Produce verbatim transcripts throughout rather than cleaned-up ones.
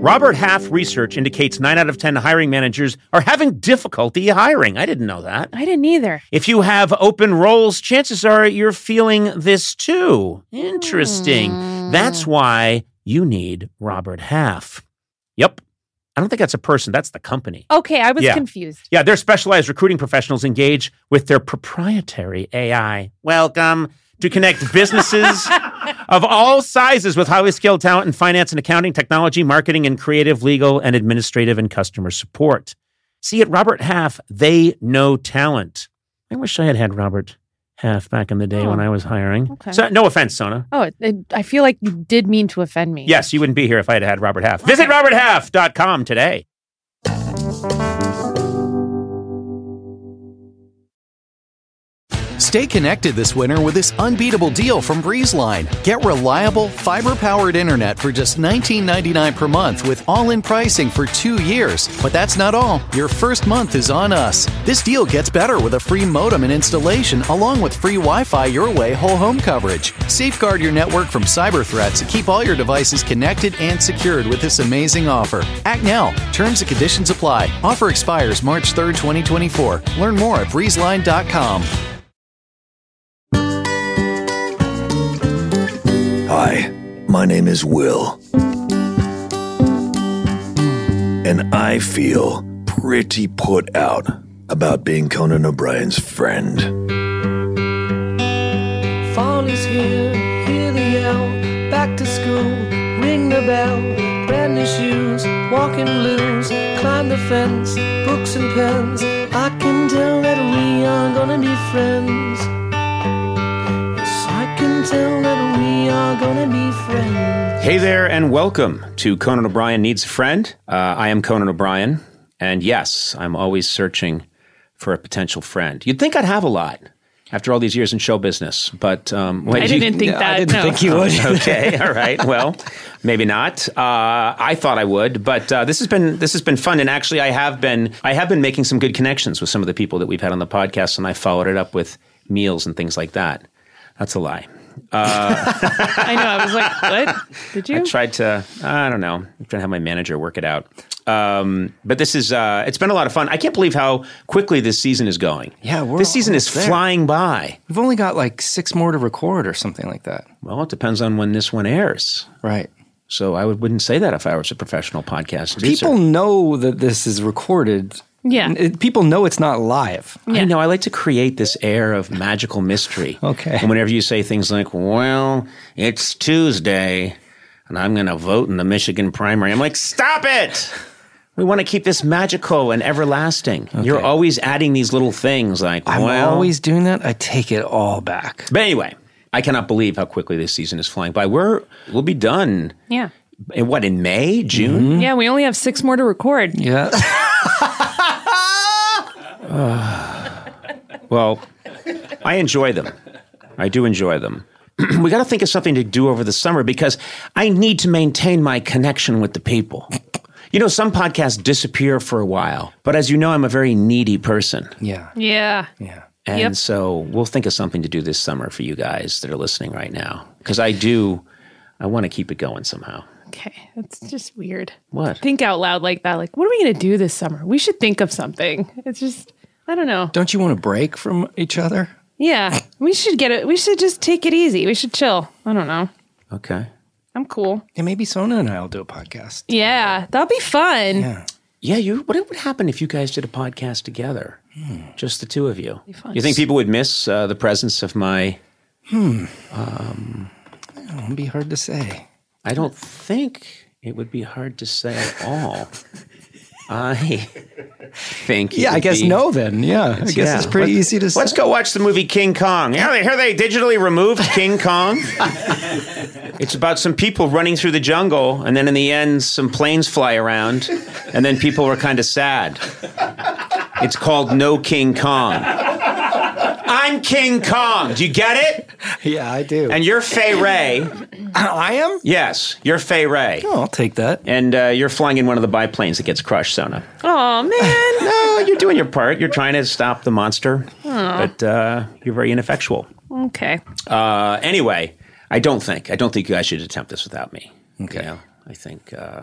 Robert Half research indicates nine out of ten hiring managers are having difficulty hiring. I didn't know that. I didn't either. If you have open roles, chances are you're feeling this too. Interesting. Mm. That's why you need Robert Half. Yep. I don't think that's a person. That's the company. Okay, I was yeah. confused. Yeah, their specialized recruiting professionals engage with their proprietary A I. Welcome to connect businesses of all sizes with highly skilled talent in finance and accounting, technology, marketing, and creative, legal, and administrative and customer support. See, at Robert Half, they know talent. I wish I had had Robert Half back in the day oh. when I was hiring. Okay. So, no offense, Sona. Oh, it, it, I feel like you did mean to offend me. Yes, you wouldn't be here if I had had Robert Half. Okay. Visit robert half dot com today. Stay connected this winter with this unbeatable deal from BreezeLine. Get reliable, fiber-powered internet for just nineteen ninety-nine dollars per month with all-in pricing for two years. But that's not all. Your first month is on us. This deal gets better with a free modem and installation, along with free Wi-Fi your way whole home coverage. Safeguard your network from cyber threats and keep all your devices connected and secured with this amazing offer. Act now. Terms and conditions apply. Offer expires March third, twenty twenty-four. Learn more at breeze line dot com. Hi, my name is Will. And I feel pretty put out about being Conan O'Brien's friend. Fall is here, hear the yell, back to school, ring the bell, brand new shoes, walking blues, climb the fence, books and pens, I can tell that we are gonna be friends. Yes, I can tell that we are gonna be friends. Hey there, and welcome to Conan O'Brien Needs a Friend. Uh, I am Conan O'Brien, and yes, I'm always searching for a potential friend. You'd think I'd have a lot after all these years in show business, but um, wait, I didn't you, think that. I didn't no. think you would. Okay, all right. Well, maybe not. Uh, I thought I would, but uh, this has been this has been fun, and actually, I have been I have been making some good connections with some of the people that we've had on the podcast, and I followed it up with meals and things like that. That's a lie. Uh, I know. I was like, what? Did you? I tried to, I don't know, I'm trying to have my manager work it out. Um, but this is, uh, it's been a lot of fun. I can't believe how quickly this season is going. Yeah, we're This season is there. flying by. We've only got like six more to record or something like that. Well, it depends on when this one airs. Right. So I would, wouldn't say that if I was a professional podcast producer. People know that this is recorded. Yeah. It, people know it's not live. Yeah. I know. I like to create this air of magical mystery. Okay. And whenever you say things like, well, it's Tuesday and I'm going to vote in the Michigan primary, I'm like, stop it! We want to keep this magical and everlasting. Okay. You're always adding these little things like, I'm well. always doing that. I take it all back. But anyway, I cannot believe how quickly this season is flying by. We're, we'll be done. Yeah. In what, in May, June? Mm-hmm. Yeah, we only have six more to record. Yeah. uh, well, I enjoy them. I do enjoy them. We got to think of something to do over the summer because I need to maintain my connection with the people. You know, some podcasts disappear for a while, but as you know, I'm a very needy person. Yeah. Yeah. Yeah. And yep. so we'll think of something to do this summer for you guys that are listening right now. Because I do, I want to keep it going somehow. Okay, that's just weird. What? Think out loud like that. Like, what are we going to do this summer? We should think of something. It's just, I don't know. Don't you want a break from each other? Yeah, we should get it. We should just take it easy. We should chill. I don't know. Okay. I'm cool. Yeah, maybe Sona and I will do a podcast. Yeah, that'll be fun. Yeah. Yeah, you. What would happen if you guys did a podcast together? Hmm. Just the two of you. Be fun. You think people would miss uh, the presence of my... Hmm. Um, it would be hard to say. I don't think it would be hard to say at all. I think. Yeah, I guess be, no then. Yeah, I guess yeah. it's pretty Let, easy to say. Let's go watch the movie King Kong. Yeah, they, here they digitally removed King Kong. It's about some people running through the jungle, and then in the end, some planes fly around, and then people are kind of sad. It's called No King Kong. I'm King Kong. Do you get it? Yeah, I do. And you're Fay Ray. I am? Yes, you're Fay Ray. Oh, I'll take that. And uh, you're flying in one of the biplanes that gets crushed, Sona. Oh, man. No, you're doing your part. You're trying to stop the monster, oh. but uh, you're very ineffectual. Okay. Uh, anyway, I don't think. I don't think you guys should attempt this without me. Okay. You know, I think... Uh,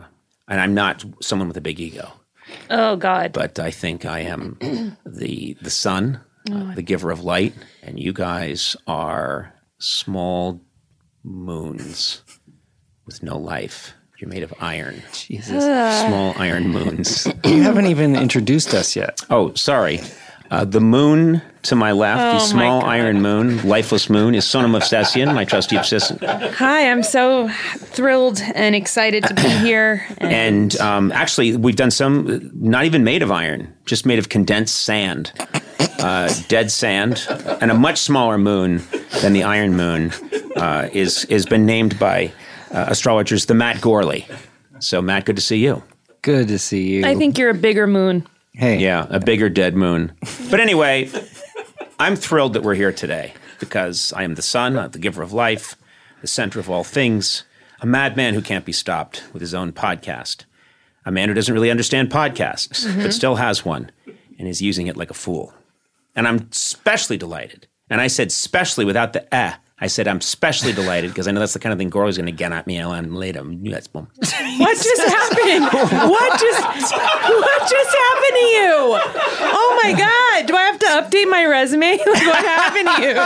And I'm not someone with a big ego. Oh, God. But I think I am the the sun, uh, the giver of light, and you guys are small moons with no life. You're made of iron. Jesus. Small iron moons. You haven't even introduced us yet. Oh, sorry. Uh, the moon to my left, Oh, the small my God. iron moon, lifeless moon, is Sonam Movsesian, my trusty assistant. Hi, I'm so thrilled and excited to be here. And um, actually, we've done some, not even made of iron, just made of condensed sand, uh, dead sand, and a much smaller moon than the iron moon uh, is is been named by uh, astrologers the Matt Gorley. So, Matt, good to see you. Good to see you. I think you're a bigger moon. Hey. Yeah, a bigger dead moon. But anyway, I'm thrilled that we're here today because I am the sun, the giver of life, the center of all things, a madman who can't be stopped with his own podcast, a man who doesn't really understand podcasts, mm-hmm. but still has one and is using it like a fool. And I'm especially delighted. And I said specially without the eh. I said I'm especially delighted because I know that's the kind of thing Gorley's going to get at me and later. Yes, boom. What just happened? What just what just happened to you? Oh my God! Do I have to update my resume? Like, what happened to you?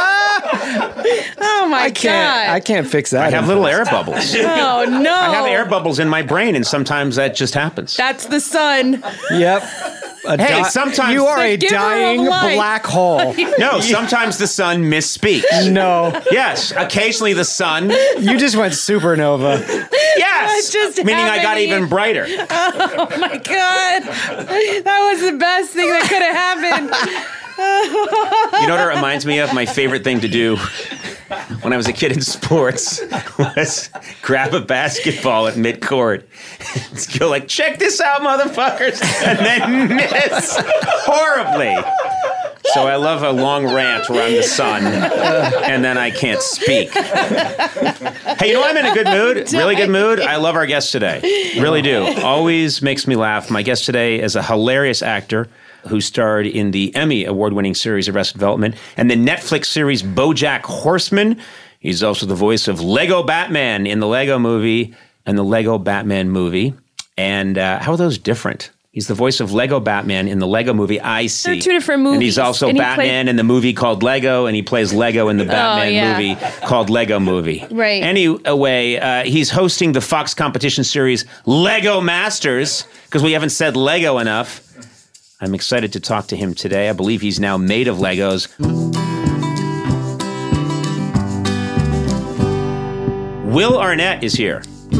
Oh my I can't, God! I can't fix that. I have little air bubbles. Oh no! I have air bubbles in my brain, and sometimes that just happens. That's the sun. Yep. A Hey, di- sometimes you are the a giver of dying life. black hole. No, sometimes the sun misspeaks. No, Yes, occasionally the sun. you just went supernova. Yes, What just meaning I got happened? even brighter. Oh my God! That was the best thing that could have happened. You know what it reminds me of? My favorite thing to do when I was a kid in sports was grab a basketball at midcourt and go like, check this out, motherfuckers, and then miss horribly. So I love a long rant where I'm the sun, and then I can't speak. Hey, you know I'm in a good mood, really good mood. I love our guest today, really do. Always makes me laugh. My guest today is a hilarious actor who starred in the Emmy award-winning series Arrested Development and the Netflix series BoJack Horseman. He's also the voice of Lego Batman in the Lego Movie and the Lego Batman movie. And uh, how are those different? He's the voice of Lego Batman in the Lego Movie I See. They're two different movies. And he's also And he Batman played- in the movie called Lego, and he plays Lego in the Batman yeah. movie called Lego Movie. Right. Anyway, uh, he's hosting the Fox competition series Lego Masters, because we haven't said Lego enough. I'm excited to talk to him today. I believe he's now made of Legos. Will Arnett is here.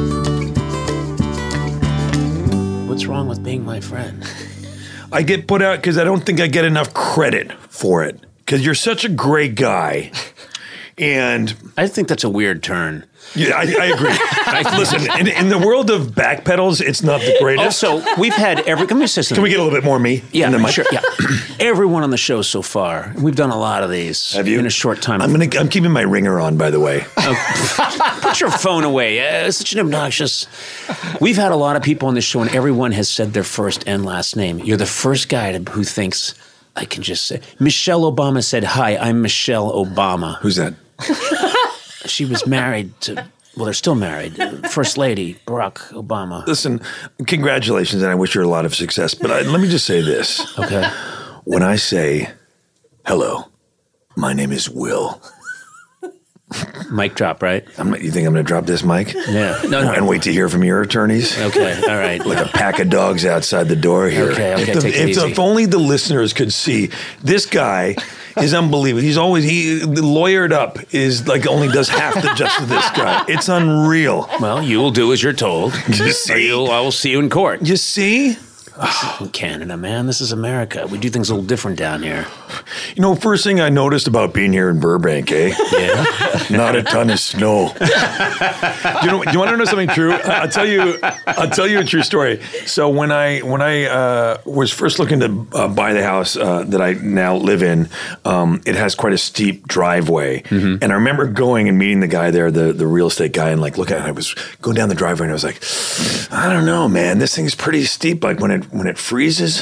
What's wrong with being my friend? I get put out because I don't think I get enough credit for it. Because you're such a great guy. And I think that's a weird turn. yeah, I, I agree. I, listen, in, in the world of backpedals, it's not the greatest. Also, we've had every... Can we say something? Can we get a little bit more me? Yeah, in the mic? sure. Yeah, everyone on the show so far. We've done a lot of these. Have you? In a short time. I'm gonna. I'm keeping my ringer on, by the way. Put your phone away. Uh, it's such an obnoxious. We've had a lot of people on this show, and everyone has said their first and last name. You're the first guy to, who thinks I can just say. Michelle Obama said, "Hi, I'm Michelle Obama." Who's that? She was married to. Well, they're still married. First Lady Barack Obama. Listen, congratulations, and I wish you a lot of success. But I, let me just say this: Okay. when I say hello, my name is Will. Mic drop, right? I'm, you think I'm going to drop this mic? Yeah. No, no. And wait to hear from your attorneys? Okay. All right. Like a pack of dogs outside the door here. Okay, okay, if, the- take it if, the- easy. if only the listeners could see this guy is unbelievable. He's always he lawyered up. Is like only does half the justice of this guy. It's unreal. Well, you will do as you're told. You Or see? you'll, I will see you in court. You see? Oh, Canada, man. This is America. We do things a little different down here. You know, first thing I noticed about being here in Burbank, eh? Yeah. Not a ton of snow. do you know? Do you want to know something true? I'll tell you. I'll tell you a true story. So when I when I uh, was first looking to uh, buy the house uh, that I now live in, um, it has quite a steep driveway, Mm-hmm. and I remember going and meeting the guy there, the the real estate guy, and like looking at it. I was going down the driveway, and I was like, I don't know, man. This thing's pretty steep. Like when it when it freezes.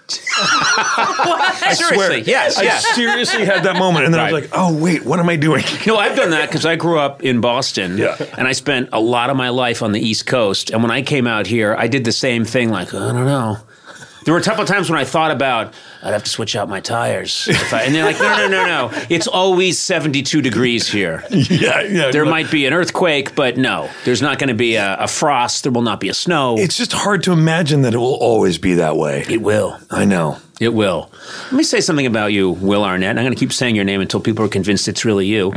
I Seriously, swear. yes, I yes. seriously had that moment, and then I was Right. like, "Oh wait, what am I doing?" No, I've done that because I grew up in Boston, Yeah. and I spent a lot of my life on the East Coast. And when I came out here, I did the same thing. Like, I don't know. There were a couple of times when I thought about, I'd have to switch out my tires. If I, and they're like, no, no, no, no. It's always seventy-two degrees here. yeah, yeah. There but might be an earthquake, but no, there's not going to be a, a frost. There will not be a snow. It's just hard to imagine that it will always be that way. it will. I know. It will. Let me say something about you, Will Arnett. I'm going to keep saying your name until people are convinced it's really you.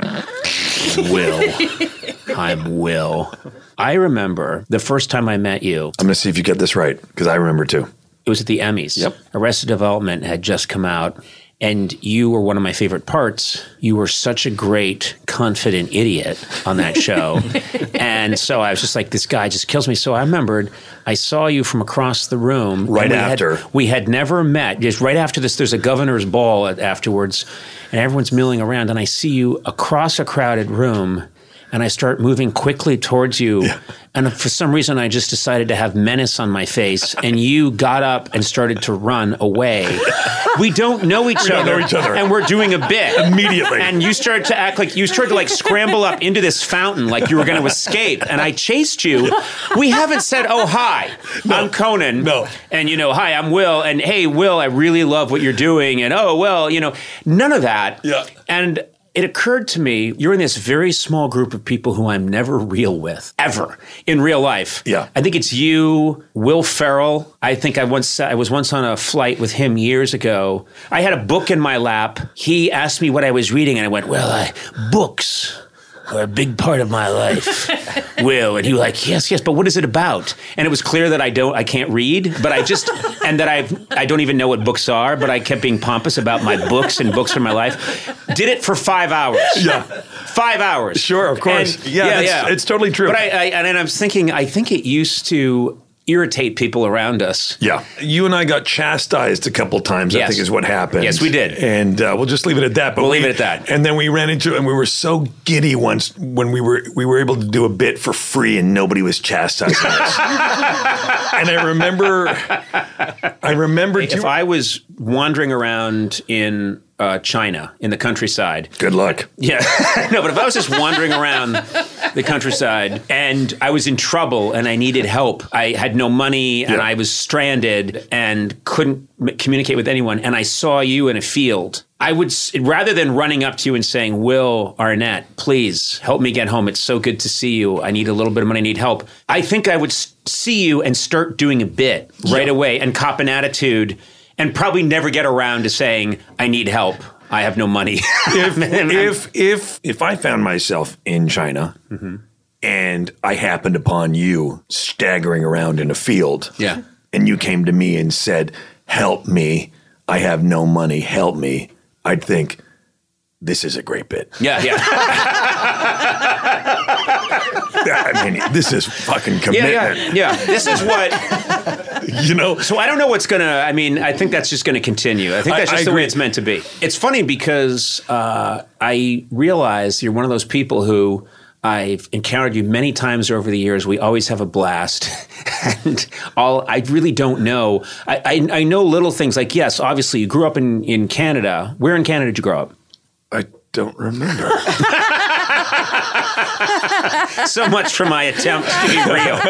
Will. I'm Will. I remember the first time I met you, I'm going to see if you get this right because I remember too. it was at the Emmys. Yep. Arrested Development had just come out, and you were one of my favorite parts. You were such a great, confident idiot on that show. And so I was just like, this guy just kills me. So I remembered I saw you from across the room. Right and we after. Had, we had never met. Just right after this, there's a governor's ball at, afterwards, and everyone's milling around, and I see you across a crowded room, and I start moving quickly towards you. Yeah. And for some reason, I just decided to have menace on my face, and you got up and started to run away. We don't know each, We don't other, know each other. and we're doing a bit. Immediately. And you started to act like, you started to like scramble up into this fountain like you were going to escape, and I chased you. We haven't said, oh, hi, I'm Conan. No. And, you know, hi, I'm Will, and hey, Will, I really love what you're doing, and oh, well, you know, none of that. Yeah. And it occurred to me, you're in this very small group of people who I'm never real with, ever, in real life. Yeah. I think it's you, Will Ferrell. I think I once I was once on a flight with him years ago. I had a book in my lap. He asked me what I was reading, and I went, well, I, books are a big part of my life, Will. And he was like, yes, yes, but what is it about? And it was clear that I don't, I can't read, but I just, and that I I don't even know what books are, but I kept being pompous about my books and books from my life. Did it for five hours. Yeah. Five hours. Sure, of course. And- yeah, that's, it's totally true. But I, I, and I was thinking, I think it used to irritate people around us. Yeah. You and I got chastised a couple times, I Yes. think is what happened. Yes, we did. And uh, we'll just leave it at that. But We'll we- leave it at that. And then we ran into, and we were so giddy once when we were we were able to do a bit for free and nobody was chastising us. And I remember, I remember. If I was wandering around in uh, China, in the countryside. Good luck. Yeah. No, but if I was just wandering around the countryside and I was in trouble and I needed help, I had no money and Yeah. I was stranded and couldn't m- communicate with anyone, and I saw you in a field, I would, s- rather than running up to you and saying, Will Arnett, please help me get home. It's so good to see you. I need a little bit of money. I need help. I think I would s- see you and start doing a bit right Yeah. away and cop an attitude and probably never get around to saying, I need help. I have no money. if if if if I found myself in China and I happened upon you staggering around in a field, Yeah. and you came to me and said, "Help me! I have no money. Help me!" I'd think, "This is a great bit." Yeah, yeah. I mean, this is fucking Yeah, commitment. yeah, yeah. This is what. You know, So I don't know what's gonna. I mean, I think that's just gonna continue. I think I- that's I just the way agree. it's meant to be. It's funny because uh, I realize you're one of those people who I've encountered you many times over the years. We always have a blast, and all I really don't know. I, I I know little things like, yes, obviously you grew up in in Canada. Where in Canada did you grow up? I don't remember. So much for my attempt to be real.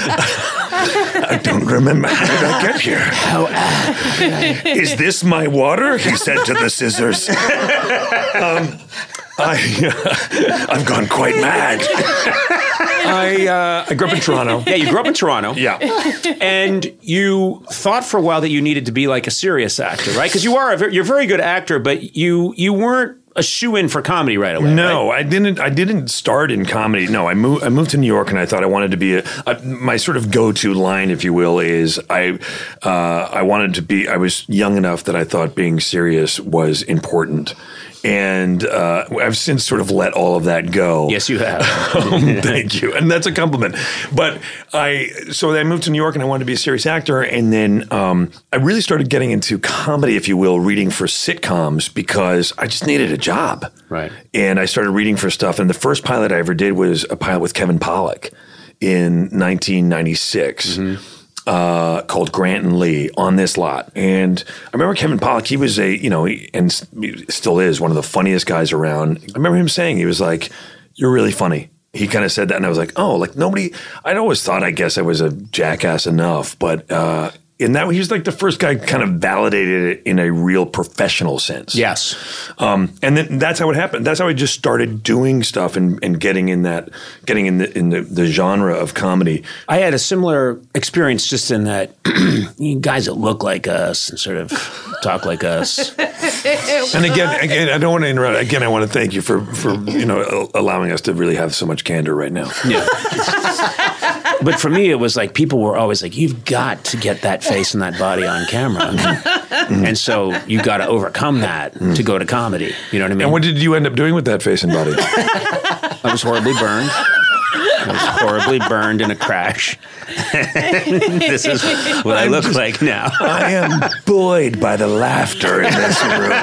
I don't remember. How did I get here? Is this my water? He said to the scissors. um, I, uh, I've gone quite mad. I uh, I grew up in Toronto. Yeah, you grew up in Toronto. Yeah. And you thought for a while that you needed to be like a serious actor, right? Because you are a very, you're a very good actor, but you you weren't a shoe-in for comedy right away. No, right? I didn't. I didn't start in comedy. No, I moved. I moved to New York, and I thought I wanted to be a, a my sort of go-to line, if you will, is I. Uh, I wanted to be. I was young enough that I thought being serious was important, and uh, I've since sort of let all of that go. Yes, you have. Um, thank you, and that's a compliment. But I, so I moved to New York, and I wanted to be a serious actor, and then um, I really started getting into comedy, if you will, reading for sitcoms because I just needed a job. Right. And I started reading for stuff, and the first pilot I ever did was a pilot with Kevin Pollak in nineteen ninety-six. uh, called Grant and Lee on this lot. And I remember Kevin Pollak, he was a, you know, he, and still is one of the funniest guys around. I remember him saying, he was like, "You're really funny." He kind of said that, and I was like, oh, like nobody, I'd always thought, I guess I was a jackass enough, but uh, in that, he was like the first guy kind of validated it in a real professional sense. Yes. Um, and then that's how it happened. That's how I just started doing stuff and, and getting in that, getting in the in the, the genre of comedy. I had a similar experience just in that you guys that look like us and sort of talk like us. And again, again, I don't want to interrupt. Again, I want to thank you for, for you know, allowing us to really have so much candor right now. Yeah. But for me, it was like people were always like, you've got to get that face and that body on camera. Mm-hmm. And so you got to overcome that mm-hmm. to go to comedy. You know what I mean? And what did you end up doing with that face and body? I was horribly burned. I was horribly burned in a crash. This is what I'm I look just, like now. I am buoyed by the laughter in this room.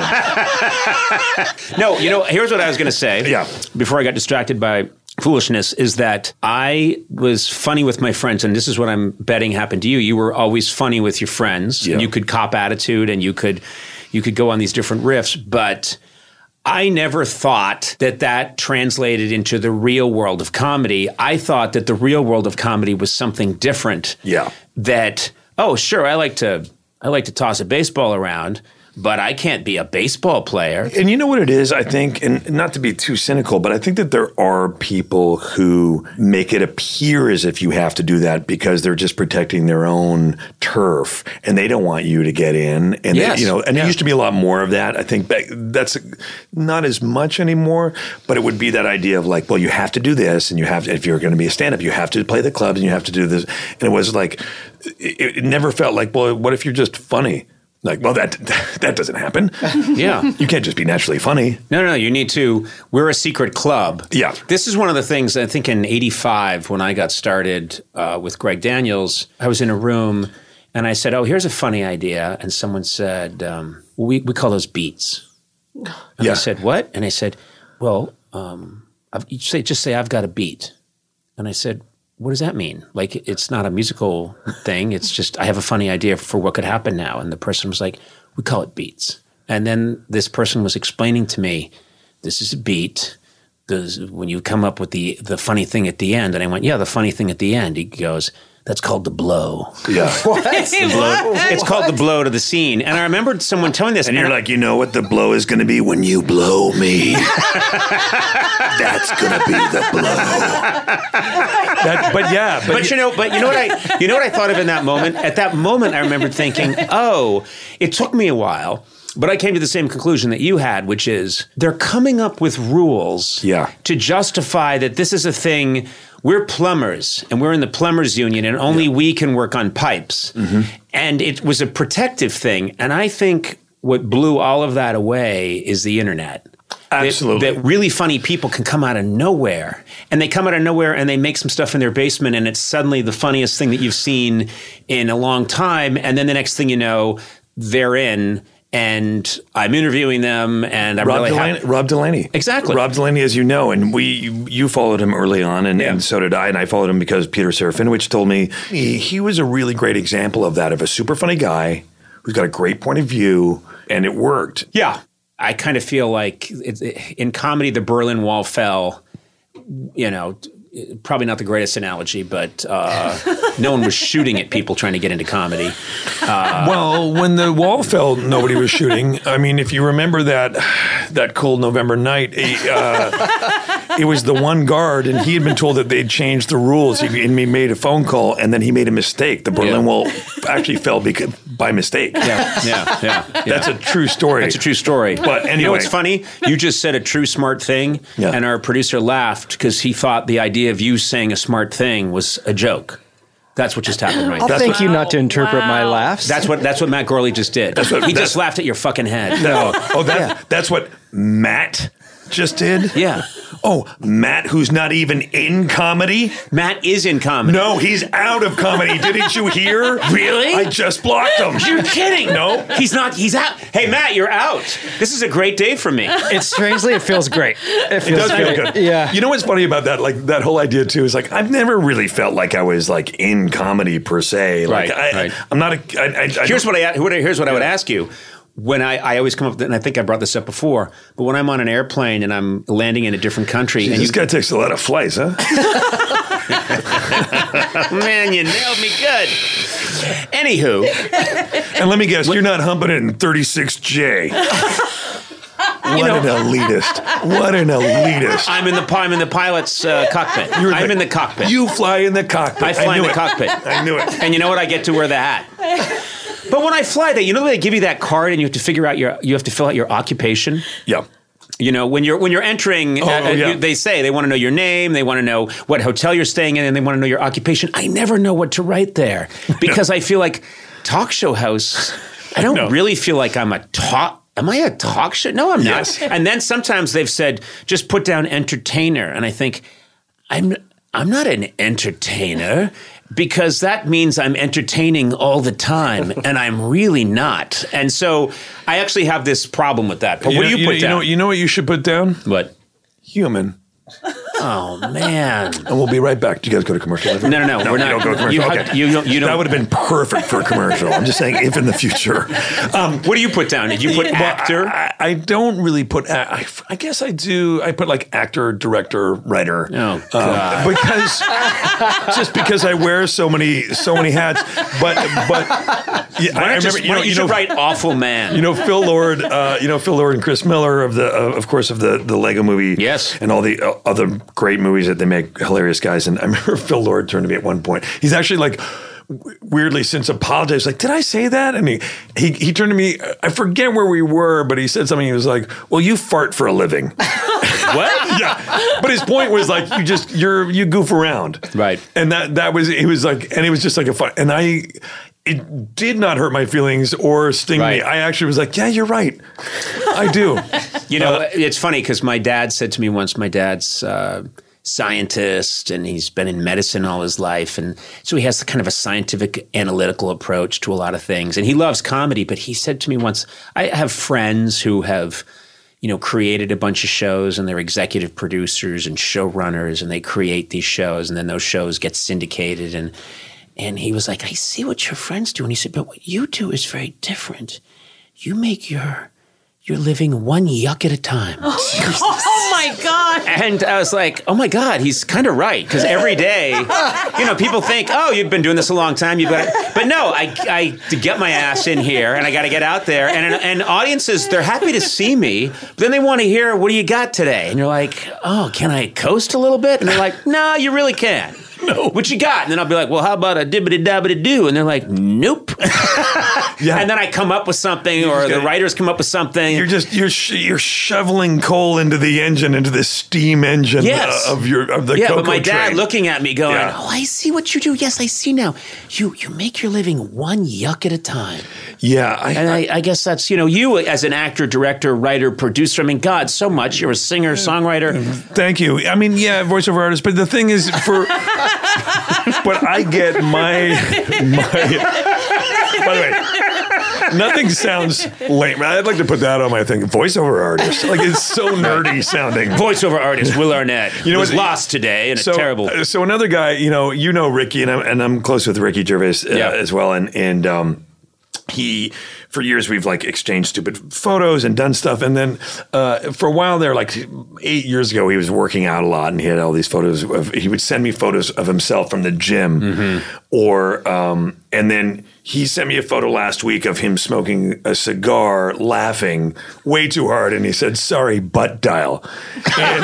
No, you know, here's what I was going to say. Yeah. Before I got distracted by foolishness, is that I was funny with my friends, and this is what I'm betting happened to you. You were always funny with your friends. Yeah. And you could cop attitude, and you could you could go on these different riffs, but I never thought that that translated into the real world of comedy. I thought that the real world of comedy was something different. Yeah. That, oh, sure, I like to I like to toss a baseball around, but I can't be a baseball player. And you know what it is, I think, and not to be too cynical, but I think that there are people who make it appear as if you have to do that because they're just protecting their own turf and they don't want you to get in. And yes. they, you know, and yeah. there used to be a lot more of that. I think back, that's not as much anymore, but it would be that idea of like, well, you have to do this, and you have to, if you're going to be a stand-up, you have to play the clubs and you have to do this. And it was like, it, it never felt like, well, what if you're just funny? Like, well, that that doesn't happen. Yeah. You can't just be naturally funny. No, no, you need to. We're a secret club. Yeah. This is one of the things, I think in eighty-five, when I got started uh, with Greg Daniels, I was in a room and I said, oh, here's a funny idea. And someone said, um, well, we, we call those beats. And Yeah. I said, what? And I said, well, um, I've, you say, just say I've got a beat. And I said, what does that mean? Like, it's not a musical thing. It's just, I have a funny idea for what could happen now. And the person was like, we call it beats. And then this person was explaining to me, this is a beat. This, when you come up with the, the funny thing at the end. And I went, yeah, the funny thing at the end. He goes, that's called the blow. Yeah. What? The blow, it's called the blow to the scene. And I remembered someone telling this. And you're like, you know what the blow is going to be when you blow me? That's going to be the blow. That, but yeah. But, But you know, but you know what I, you know what I thought of in that moment? At that moment, I remembered thinking, oh, it took me a while, but I came to the same conclusion that you had, which is they're coming up with rules Yeah. to justify that this is a thing. We're plumbers, and we're in the plumbers union, and only yeah. we can work on pipes. Mm-hmm. And it was a protective thing. And I think what blew all of that away is the internet. Absolutely. That, that really funny people can come out of nowhere. And they come out of nowhere and they make some stuff in their basement, and it's suddenly the funniest thing that you've seen in a long time. And then the next thing you know, they're in. And I'm interviewing them, and I'm Rob really Delaney, happy. Rob Delaney. Exactly. Rob Delaney, as you know, and we you followed him early on, and, Yeah. and so did I, and I followed him because Peter Serafinowicz told me he, he was a really great example of that, of a super funny guy who's got a great point of view, and it worked. Yeah. I kind of feel like it, in comedy, the Berlin Wall fell, you know, probably not the greatest analogy, but uh, no one was shooting at people trying to get into comedy. Uh, Well, when the wall fell, nobody was shooting. I mean, if you remember that that cold November night, uh, it was the one guard, and he had been told that they'd changed the rules. He, and he made a phone call, and then he made a mistake. The Berlin Yeah. Wall actually fell because, by mistake. yeah, yeah, yeah, yeah. That's a true story. That's a true story. But You know anyway. what's funny? You just said a true smart thing, Yeah. and our producer laughed because he thought the idea of you saying a smart thing was a joke. That's what just happened right I'll now. thank you not to Wow. interpret my Wow. laughs. That's what that's what Matt Gorley just did. what- he that's- just laughed at your fucking head. No. Oh, that, that's what Matt just did? Yeah. Oh, Matt, who's not even in comedy? Matt is in comedy. No, he's out of comedy. Didn't you hear? Really? I just blocked him. You're kidding. No. He's not. He's out. Hey, Matt, you're out. This is a great day for me. It's strangely, it feels great. It, It feels does feel great. good. Yeah. You know what's funny about that? Like that whole idea too is like I've never really felt like I was like in comedy per se. Like Right, I, right. I'm not a. I, I, I Here's don't- what I here's what I would ask you. When I, I always come up with, and I think I brought this up before, but when I'm on an airplane and I'm landing in a different country, and This you guy takes a lot of flights, huh? man, you nailed me good. Anywho, And let me guess, you're not humping it in thirty-six J. What an elitist! What an elitist! I'm in the I'm in the pilot's uh, cockpit. You're I'm the- in the cockpit. You fly in the cockpit. I fly in knew the it. cockpit. I knew it. And you know what? I get to wear the hat. But when I fly, they you know they give you that card and you have to figure out your you have to fill out your occupation. Yeah. You know, when you're when you're entering, Oh, uh, oh, yeah. you, they say they want to know your name, they want to know what hotel you're staying in, and they want to know your occupation. I never know what to write there because I feel like talk show host. I don't No. really feel like I'm a talk. Am I a talk show? No, I'm not. Yes. And then sometimes they've said just put down entertainer, and I think I'm I'm not an entertainer. Because that means I'm entertaining all the time, and I'm really not. And so I actually have this problem with that. But what know- do you put you down? Know, you know what you should put down? What? Human. Oh man! And we'll be right back. Do you guys go to commercial? Ever? No, no, no, we're you not. Don't go to commercial. You okay. have- you don't- you don't- That would have been perfect for a commercial. I'm just saying, if in the future. Um, What do you put down? Did you put well, actor? I, I don't really put. I, I guess I do. I put like actor, director, writer. Oh, God. Um, because just because I wear so many so many hats. But but yeah, Why I not just, remember. You why know, don't you you should know, write awful man. You know Phil Lord, uh, you know Phil Lord and Chris Miller of the, uh, of course, of the the Lego Movie, Yes. and all the uh, other great movies that they make, hilarious guys. And I remember Phil Lord turned to me at one point. He's actually like w- weirdly since apologized. Like, did I say that? And he he he turned to me. I forget where we were, but he said something. He was like, "Well, you fart for a living." What? Yeah, but his point was like you just you're you goof around, Right. And that that was it was like, and it was just like a fun. And I. It did not hurt my feelings or sting Right. me. I actually was like, yeah, you're right. I do. You know, it's funny because my dad said to me once, my dad's uh, scientist and he's been in medicine all his life. And so he has kind of a scientific analytical approach to a lot of things. And he loves comedy, but he said to me once, I have friends who have, you know, created a bunch of shows and they're executive producers and showrunners and they create these shows and then those shows get syndicated. And, and he was like, I see what your friends do. And he said, but what you do is very different. You make your your living one yuck at a time. Oh my God. And I was like, oh my God, he's kind of right. Because every day, you know, people think, oh, you've been doing this a long time. You've got, but no, I, I to get my ass in here and I got to get out there. And and audiences, they're happy to see me, but then they want to hear, what do you got today? And you're like, oh, can I coast a little bit? And they're like, no, you really can't. No. What you got? And then I'll be like, well, how about a dibbity dabbity doo? And they're like, nope. Yeah. And then I come up with something, or the gotta- writers come up with something. You're just you're sh- you're shoveling coal into the engine, into this steam engine Yes. uh, of your of the yeah, cocoa but my dad train. looking at me going, Yeah. oh, I see what you do. Yes, I see now. You you make your living one yuck at a time. Yeah, I, And I, I guess that's, you know, you as an actor, director, writer, producer, I mean, God, so much. You're a singer, songwriter. thank you. I mean, yeah, voiceover artist, but the thing is, for but I get my my. By the way, nothing sounds lame. I'd like to put that on my thing. Voiceover artist, like it's so nerdy sounding. Voiceover artist Will Arnett You know was what- lost today in So, a terrible... uh, so another guy, you know, you know Ricky, and I'm, and I'm close with Ricky Gervais uh, Yeah. as well, and and um, he, for years, we've like exchanged stupid photos and done stuff, and then uh, for a while there, like eight years ago, he was working out a lot, and he had all these photos of. He would send me photos of himself from the gym, Mm-hmm. or um, and then. He sent me a photo last week of him smoking a cigar, laughing way too hard, and he said, "Sorry, butt dial." And,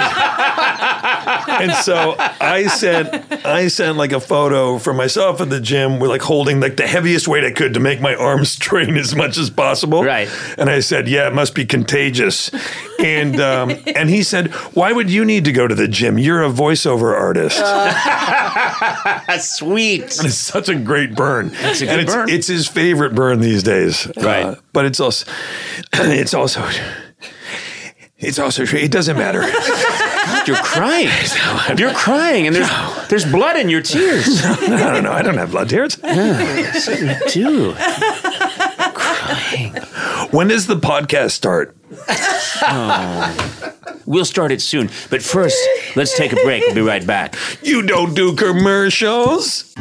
and so I sent, I sent like a photo for myself at the gym, with like holding like the heaviest weight I could to make my arms strain as much as possible. Right. And I said, "Yeah, it must be contagious." And um, and he said, "Why would you need to go to the gym? You're a voiceover artist." That's sweet. And it's such a great burn. It's a and good it's, burn. It's his favorite burn these days. Right. Uh, but it's also, it's also, It's also true. It doesn't matter. God, you're crying. You're crying, and there's there's blood in your tears. I don't know. I don't have blood tears. Yeah, so you do. Crying. When does the podcast start? Oh. We'll start it soon. But first, let's take a break. We'll be right back. You don't do commercials?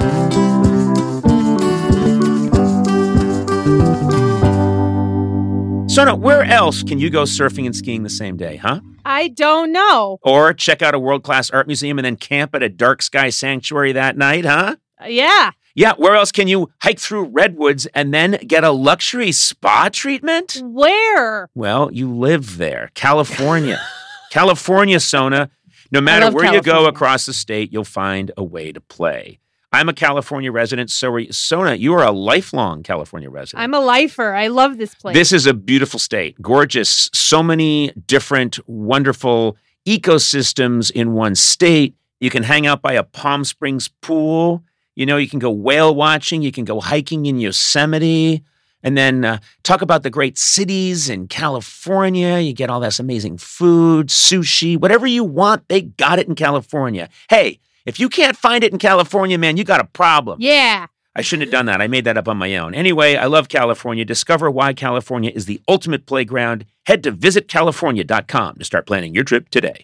Sona, where else can you go surfing and skiing the same day, huh? I don't know. Or check out a world-class art museum and then camp at a dark sky sanctuary that night, huh? Uh, yeah. Yeah, where else can you hike through redwoods and then get a luxury spa treatment? Where? Well, you live there. California. California, Sona. No matter where California. you go across the state, you'll find a way to play. I'm a California resident, so are you. Sona, you are a lifelong California resident. I'm a lifer. I love this place. This is a beautiful state, gorgeous, so many different wonderful ecosystems in one state. You can hang out by a Palm Springs pool. You know, you can go whale watching. You can go hiking in Yosemite. And then uh, talk about the great cities in California. You get all this amazing food, sushi, whatever you want, they got it in California. Hey, if you can't find it in California, man, you got a problem. Yeah. I shouldn't have done that. I made that up on my own. Anyway, I love California. Discover why California is the ultimate playground. Head to visit california dot com to start planning your trip today.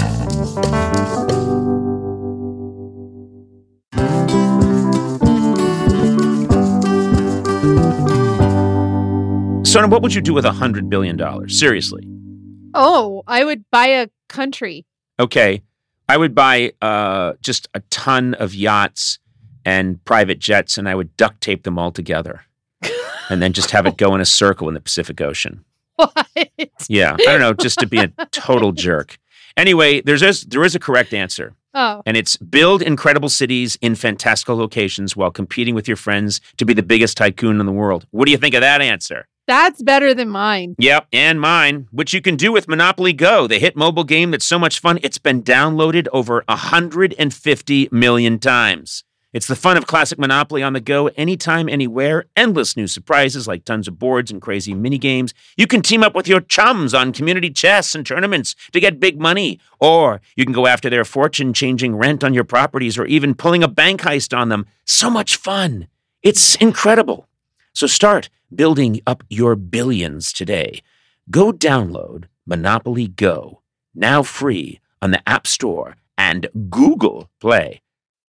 Sona, what would you do with one hundred billion dollars? Seriously. Oh, I would buy a country. Okay. I would buy uh, just a ton of yachts and private jets, and I would duct tape them all together and then just have it go in a circle in the Pacific Ocean. What? Yeah. I don't know, just to be a total jerk. Anyway, there's a, there is a correct answer. Oh. And it's build incredible cities in fantastical locations while competing with your friends to be the biggest tycoon in the world. What do you think of that answer? That's better than mine. Yep, and mine, which you can do with Monopoly Go, the hit mobile game that's so much fun, it's been downloaded over one hundred fifty million times. It's the fun of classic Monopoly on the go, anytime, anywhere, endless new surprises like tons of boards and crazy mini games. You can team up with your chums on community chess and tournaments to get big money, or you can go after their fortune changing rent on your properties or even pulling a bank heist on them. So much fun. It's incredible. So start building up your billions today. Go download Monopoly Go, now free on the App Store and Google Play.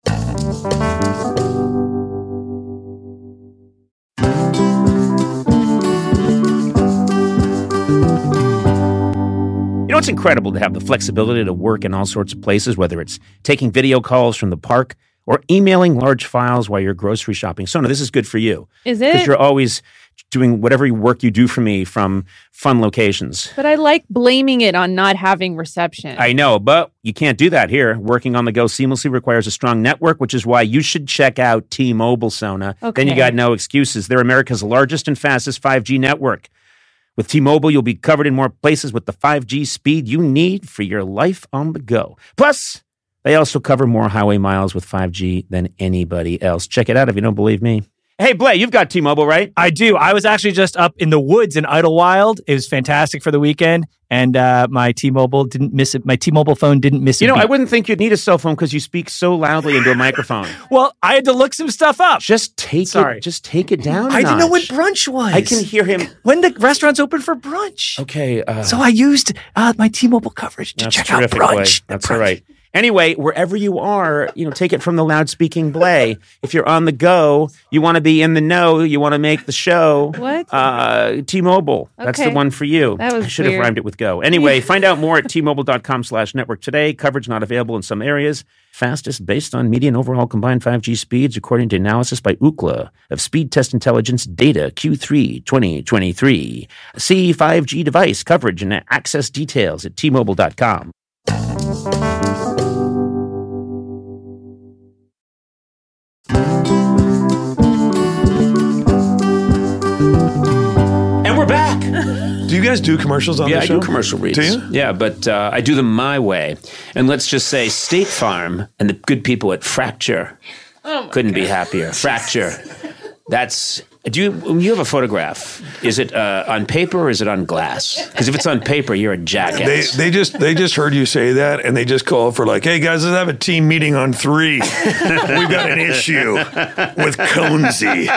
You know, it's incredible to have the flexibility to work in all sorts of places, whether it's taking video calls from the park or emailing large files while you're grocery shopping. Sona, this is good for you. Is Because it? you're always doing whatever work you do for me from fun locations. But I like blaming it on not having reception. I know, but you can't do that here. Working on the go seamlessly requires a strong network, which is why you should check out T-Mobile, Sona. Okay. Then you got no excuses. They're America's largest and fastest five G network. With T-Mobile, you'll be covered in more places with the five G speed you need for your life on the go. Plus, they also cover more highway miles with five G than anybody else. Check it out if you don't believe me. Hey, Blay, you've got T-Mobile, right? I do. I was actually just up in the woods in Idlewild. It was fantastic for the weekend, and uh, my T-Mobile didn't miss it. My T-Mobile phone didn't miss it. You know, I wouldn't think you'd need a cell phone because you speak so loudly into a microphone. Well, I had to look some stuff up. Just take Sorry. it. Just take it down. a I didn't know when notch. brunch was. I can hear him. when the restaurant's open for brunch. Okay. Uh, So I used uh, my T-Mobile coverage to that's check out terrific, brunch. Blay. The That's brunch. all right. Anyway, wherever you are, you know, take it from the loud-speaking Blay. If you're on the go, you want to be in the know, you want to make the show. What? Uh, T-Mobile. That's the Okay. one for you. That was I should have weird. rhymed it with go. Anyway, find out more at T-Mobile.com slash network today. Coverage not available in some areas. Fastest based on median overall combined five G speeds, according to analysis by Ookla of Speed Test Intelligence data Q three twenty twenty-three. See five G device coverage and access details at T Mobile dot com. And we're back. Do you guys do commercials on Yeah, the I show? do commercial reads. Do you? Yeah, but uh, I do them my way. And let's just say State Farm and the good people at Fracture couldn't be happier. Fracture. That's Do you, when you have a photograph, is it uh, on paper or is it on glass? Because if it's on paper, you're a They, jackass. they just they just heard you say that, and they just call for like, hey guys, let's have a team meeting on three. We've got an issue with Conesy,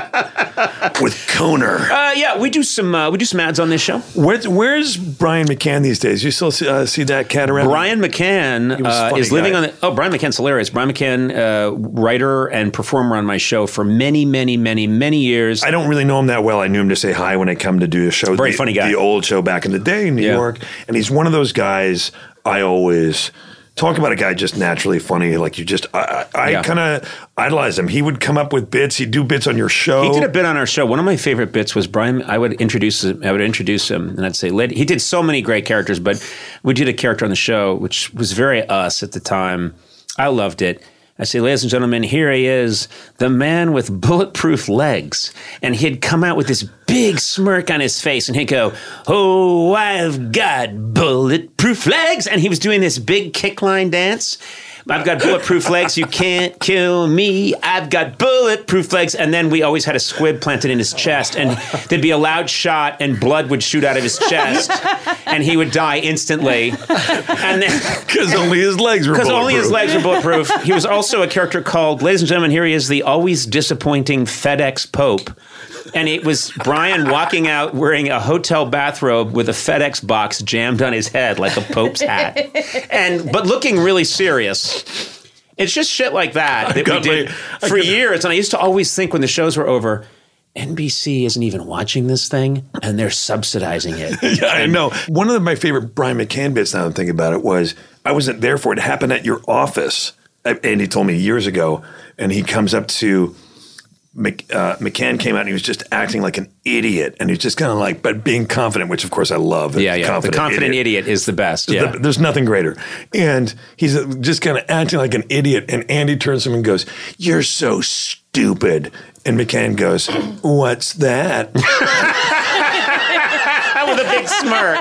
with Coner. uh, yeah, we do some uh, we do some ads on this show. Where's, where's Brian McCann these days? You still see, uh, see that cat around? Brian McCann was a uh, funny is living guy. on the. Oh, Brian McCann's hilarious. Brian McCann, uh, writer and performer on my show for many, many, many, many years. I don't really know him that well. I knew him to say hi when I come to do a show. Very the, funny guy. The old show back in the day in New Yeah. York. And he's one of those guys I always talk about, a guy just naturally funny. Like you just, I, I Yeah. kind of idolize him. He would come up with bits. He'd do bits on your show. He did a bit on our show. One of my favorite bits was Brian. I would introduce him. I would introduce him, and I'd say, "Lady." He did so many great characters, but we did a character on the show which was very us at the time. I loved it. I say, ladies and gentlemen, here he is, the man with bulletproof legs. And he'd come out with this big smirk on his face, and he'd go, oh, I've got bulletproof legs. And he was doing this big kick line dance. I've got bulletproof legs. You can't kill me. I've got bulletproof legs. And then we always had a squib planted in his chest, and there'd be a loud shot, and blood would shoot out of his chest, and he would die instantly. And then Because only his legs were because only his bulletproof. legs were bulletproof. He was also a character called, ladies and gentlemen, here he is, the always disappointing FedEx Pope. And it was Brian walking out wearing a hotel bathrobe with a FedEx box jammed on his head like a Pope's hat, and but looking really serious. It's just shit like that that we got did my- I for got- years. And I used to always think when the shows were over, N B C isn't even watching this thing, and they're subsidizing it. Yeah, I know. One of my favorite Brian McCann bits, now that I'm thinking about it, was I wasn't there for it. It happened at your office. Andy told me years ago, and he comes up to Mc, uh, McCann came out and he was just acting like an idiot, and he was just kind of like, but being confident, which of course I love. Yeah, yeah. Confident the confident idiot. idiot. is the best. Yeah. The- there's nothing greater. And he's uh, just kind of acting like an idiot. And Andy turns to him and goes, you're so stupid. And McCann goes, what's that? With a big smirk.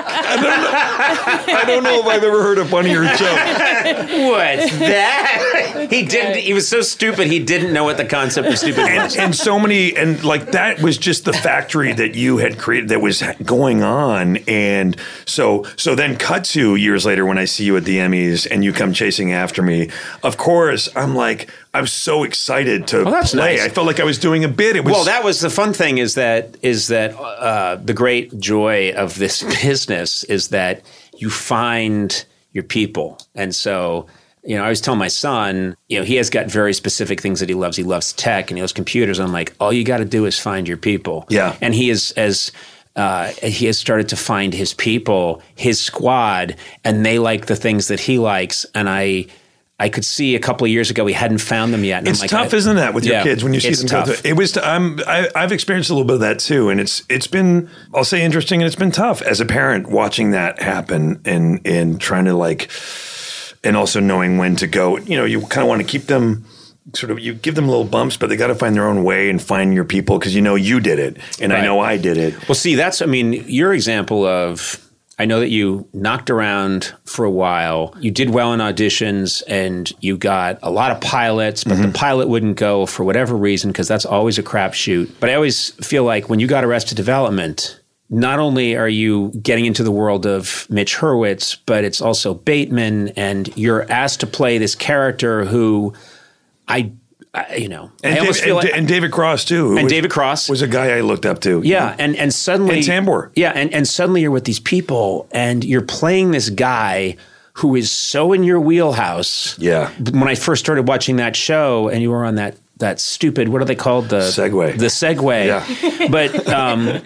I don't know if I've ever heard a funnier joke. What's that? He didn't. He was so stupid. He didn't know what the concept of stupid was. And, and so many, and like that was just the factory that you had created that was going on. And so, so then cut to years later when I see you at the Emmys and you come chasing after me, of course, I'm like, I'm so excited to Well, that's play. nice. I felt like I was doing a bit. It was Well, that was the fun thing. Is that is that uh, the great joy of this business is that you find your people, and so. You know, I was telling my son, you know, he has got very specific things that he loves. He loves tech and he loves computers. And I'm like, all you got to do is find your people. Yeah. And he is as uh, he has started to find his people, his squad, and they like the things that he likes. And I, I could see a couple of years ago he hadn't found them yet. And It's I'm like, tough, I- isn't that, with your Yeah, kids when you see it's them tough. go through? It was. I'm. I, I've experienced a little bit of that too, and it's it's been. I'll say interesting, and it's been tough as a parent watching that happen and and trying to like, and also knowing when to go. You know, you kind of want to keep them. Sort of, you give them little bumps, but they got to find their own way and find your people because you know you did it, and I Right. know I did it. Well, see, that's, I mean, your example of, I know that you knocked around for a while. You did well in auditions and you got a lot of pilots, but the pilot wouldn't go for whatever reason because that's always a crapshoot. But I always feel like when you got Arrested Development, not only are you getting into the world of Mitch Hurwitz, but it's also Bateman, and you're asked to play this character who I, I you know, And, I almost David, feel and, like, and David Cross too, who and was, David Cross was a guy I looked up to. yeah, and and suddenly And Tambor. Yeah, and, and suddenly you're with these people and you're playing this guy who is so in your wheelhouse. Yeah. When I first started watching that show and you were on that that stupid, what are they called? The Segway. The Segway. Yeah. But um,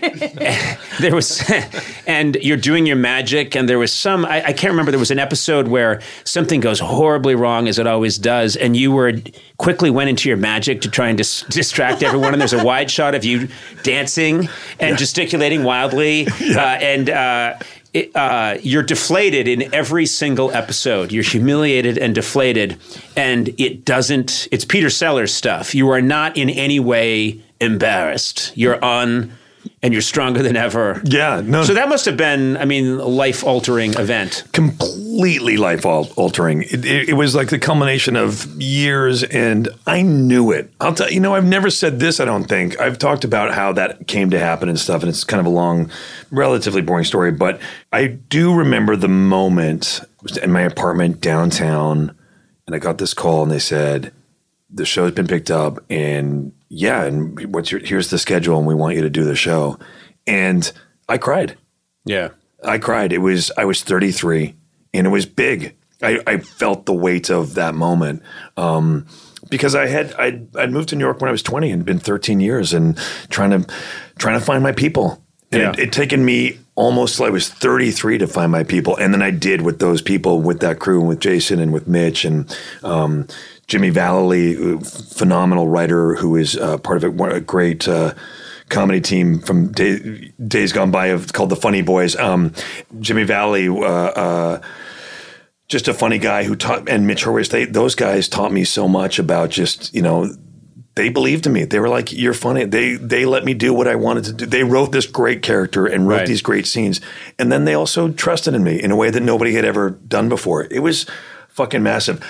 there was, and you're doing your magic, and there was some, I, I can't remember, there was an episode where something goes horribly wrong, as it always does, and you were quickly went into your magic to try and dis- distract everyone, and there's a wide shot of you dancing and gesticulating wildly, uh, and uh, it, uh, you're deflated in every single episode. You're humiliated and deflated, and it doesn't, it's Peter Sellers stuff. You are not in any way embarrassed. You're on, and you're stronger than ever. Yeah, no. So that must have been, I mean, a life-altering event. Completely life-altering. It, it, it was like the culmination of years, and I knew it. I'll tell you, know, I've never said this, I don't think. I've talked about how that came to happen and stuff, and it's kind of a long, relatively boring story, but I do remember the moment. I was in my apartment downtown, and I got this call, and they said, the show's been picked up, and yeah, and what's your, here's the schedule, and we want you to do the show. And I cried. Yeah. I cried. It was, I was thirty-three, and it was big. I, I felt the weight of that moment. Um, because I had, I'd, I'd moved to New York when I was twenty and been thirteen years and trying to, trying to find my people. And Yeah. it, it taken me almost till I was thirty-three to find my people. And then I did with those people, with that crew, and with Jason and with Mitch and, um, Jimmy Vallely, phenomenal writer who is uh, part of a, a great uh, comedy team from day, days gone by of, called the Funny Boys. Um, Jimmy Vallely, uh, uh, just a funny guy who taught, and Mitch Horowitz, they, those guys taught me so much about just, you know, they believed in me. They were like, you're funny. They they let me do what I wanted to do. They wrote this great character and wrote Right. these great scenes. And then they also trusted in me in a way that nobody had ever done before. It was fucking massive.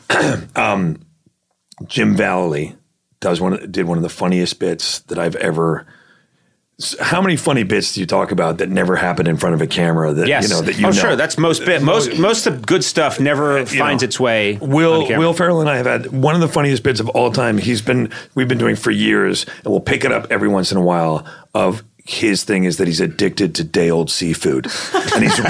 um, Jim Vallely does one of, did one of the funniest bits that I've ever. How many funny bits do you talk about that never happened in front of a camera? That Yes. you know that you oh, know. sure. That's most bit. Most most of the good stuff never You finds know, its way. Will on camera. Will Ferrell and I have had one of the funniest bits of all time. He's been we've been doing for years, and we'll pick it up every once in a while. Of his thing is that he's addicted to day old seafood, and he's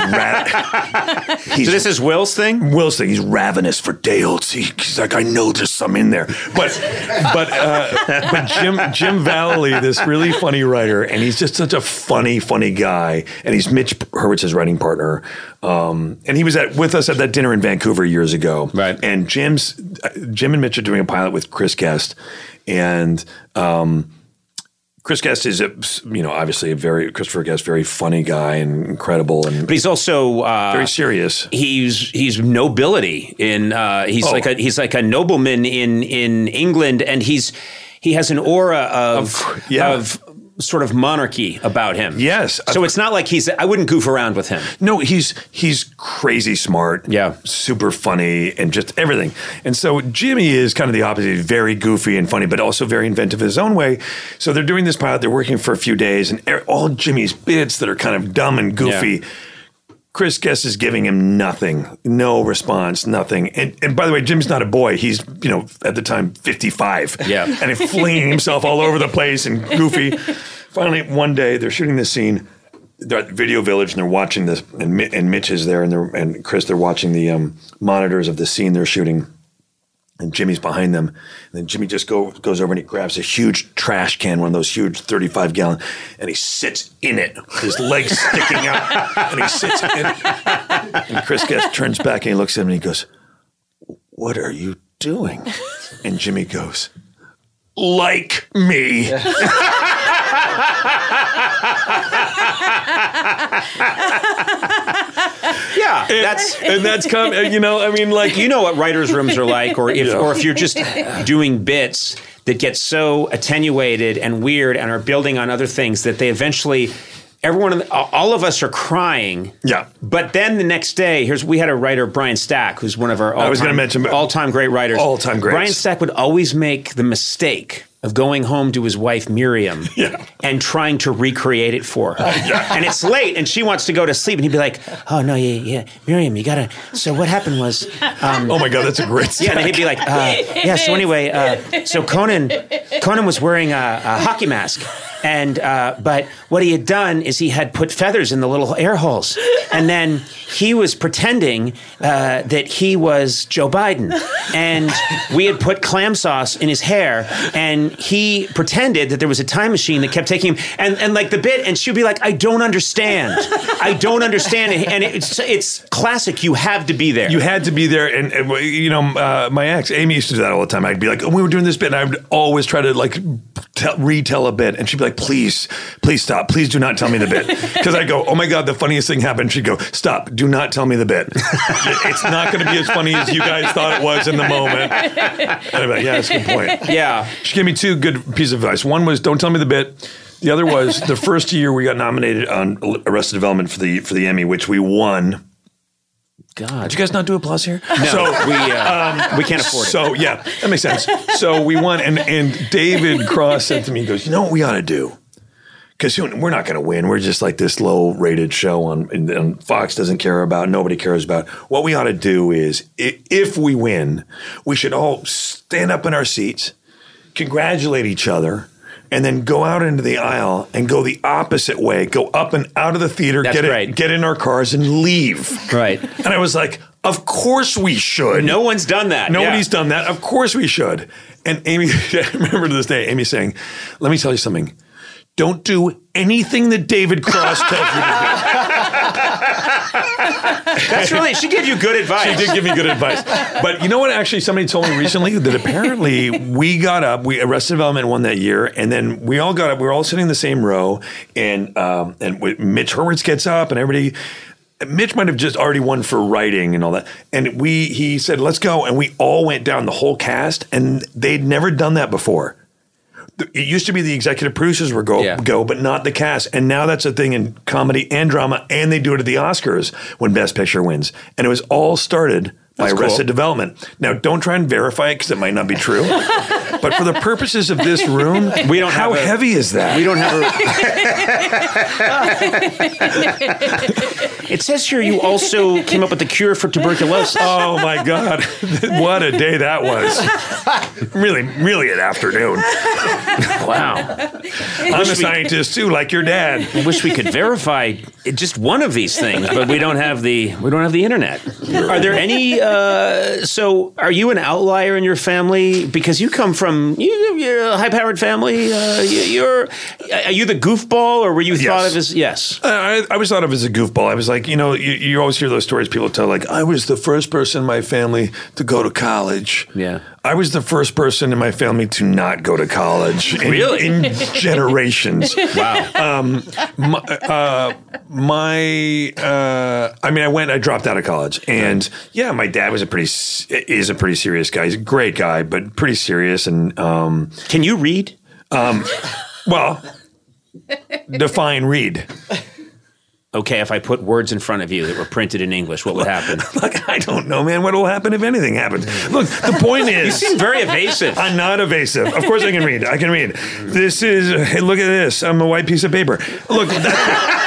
ra- he's So this is Will's thing? Will's thing. He's ravenous for day old sea. He's like, I know there's some in there, but but uh, but Jim Jim Vallely, this really funny writer, and he's just such a funny funny guy, and he's Mitch Hurwitz's writing partner, um, and he was at with us at that dinner in Vancouver years ago, Right. And Jim's uh, Jim and Mitch are doing a pilot with Chris Guest, and. Um, Chris Guest is, a, you know, obviously a very Christopher Guest, very funny guy and incredible, and But he's also uh, very serious. He's he's nobility in uh, he's Oh. like a he's like a nobleman in in England, and he's he has an aura of Of cour- yeah. of sort of monarchy about him. Yes. So it's not like he's I wouldn't goof around with him. No, he's he's crazy smart, Yeah. super funny, and just everything. And so Jimmy is kind of the opposite, He's very goofy and funny, but also very inventive in his own way. So they're doing this pilot, they're working for a few days, and er- all Jimmy's bits that are kind of dumb and goofy. Yeah. Chris Guest is giving him nothing, no response, nothing. And, and by the way, Jim's not a boy. He's, you know, at the time, fifty-five. Yeah. And he's flinging himself all over the place and goofy. Finally, one day, they're shooting this scene. They're at Video Village, and they're watching this. And, Mi- and Mitch is there, and, they're, and Chris, they're watching the um, monitors of the scene they're shooting. And Jimmy's behind them. And then Jimmy just go, goes over and he grabs a huge trash can, one of those huge thirty-five gallon, and he sits in it, his legs sticking out, and he sits in it. And Chris Guest turns back and he looks at him and he goes, "What are you doing?" And Jimmy goes, "Like me." Yeah, that's And that's come, you know, I mean, like, you know what writers' rooms are like, or if Yeah. or if you're just doing bits that get so attenuated and weird and are building on other things that they eventually. Everyone, in the, all of us are crying. Yeah. But then the next day, here's we had a writer, Brian Stack, who's one of our all-time, was gonna mention- all-time great writers. All-time greats. Brian Stack would always make the mistake of going home to his wife Miriam Yeah. and trying to recreate it for her. And it's late, and she wants to go to sleep, and he'd be like, "Oh no, yeah, yeah, Miriam, you gotta." So what happened was, um, oh my God, that's a great yeah, and he'd be like, uh, "Yeah." So anyway, uh, so Conan, Conan was wearing a, a hockey mask, and uh, but what he had done is he had put feathers in the little air holes, and then he was pretending uh, that he was Joe Biden, and we had put clam sauce in his hair, and he pretended that there was a time machine that kept taking him, and, and like the bit, and she'd be like, "I don't understand, I don't understand," and it's it's classic. You have to be there. You had to be there, and, and you know, uh, my ex Amy used to do that all the time. I'd be like, "Oh, we were doing this bit," and I would always try to like tell, retell a bit, and she'd be like, "Please, please stop, please do not tell me the bit," because I go, "Oh my God, the funniest thing happened." She'd go, "Stop, do not tell me the bit. It's not going to be as funny as you guys thought it was in the moment." And I'd be like, "Yeah, that's a good point." yeah. She gave me two good pieces of advice. One was, don't tell me the bit. The other was the first year we got nominated on Arrested Development for the for the Emmy, which we won. God. Did you guys not do applause here? No, so, we, uh, um, we can't afford it. So, yeah, that makes sense. So we won, and, and David Cross said to me, he goes, you know what we ought to do? Because we're not going to win. We're just like this low-rated show on, and Fox doesn't care about, nobody cares about. What we ought to do is, if we win, we should all stand up in our seats, congratulate each other, and then go out into the aisle and go the opposite way, go up and out of the theater, That's get right. it, get in our cars and leave. Right. And I was like, of course we should. No one's done that. Nobody's yeah. done that. Of course we should. And Amy, I remember to this day, Amy saying, let me tell you something. Don't do anything that David Cross tells you to do. That's really, she gave you good advice. She did give me good advice. But you know what? Actually, somebody told me recently that apparently we got up, we Arrested Development won that year, and then we all got up, we were all sitting in the same row, and um, and Mitch Hurwitz gets up, and everybody, Mitch might have just already won for writing and all that. And we, he said, let's go. And we all went down, the whole cast, and they'd never done that before. It used to be the executive producers would go, Yeah. go, but not the cast. And now that's a thing in comedy and drama, and they do it at the Oscars when Best Picture wins. And it was all started by That's Arrested cool. Development. Now, don't try and verify it because it might not be true. But for the purposes of this room, We don't how have a- heavy is that? We don't have a. It says here you also came up with the cure for tuberculosis. Oh my God. What a day that was. Really, really an afternoon. Wow. I'm a scientist too, like your dad. I wish we could verify just one of these things, but we don't have the we don't have the internet. Are there any? Uh, so, are you an outlier in your family because you come from you, you're a high-powered family? Uh, you, you're are you the goofball, or were you thought of as yes? I, I was thought of as a goofball. I was like, you know, you, you always hear those stories people tell, like, I was the first person in my family to go to college. Yeah. I was the first person in my family to not go to college. In, Really? In generations. Wow. Um, my, uh, my uh, I mean, I went, I dropped out of college. And yeah, my dad was a pretty, is a pretty serious guy. He's a great guy, but pretty serious. And, um, Can you read? um, well, define read. Okay, if I put words in front of you that were printed in English, what would happen? Like, I don't know, man. What will happen if anything happens? Look, the point is, You seem very evasive. I'm not evasive. Of course, I can read. I can read. This is. Hey, look at this. I'm a white piece of paper. Look. That,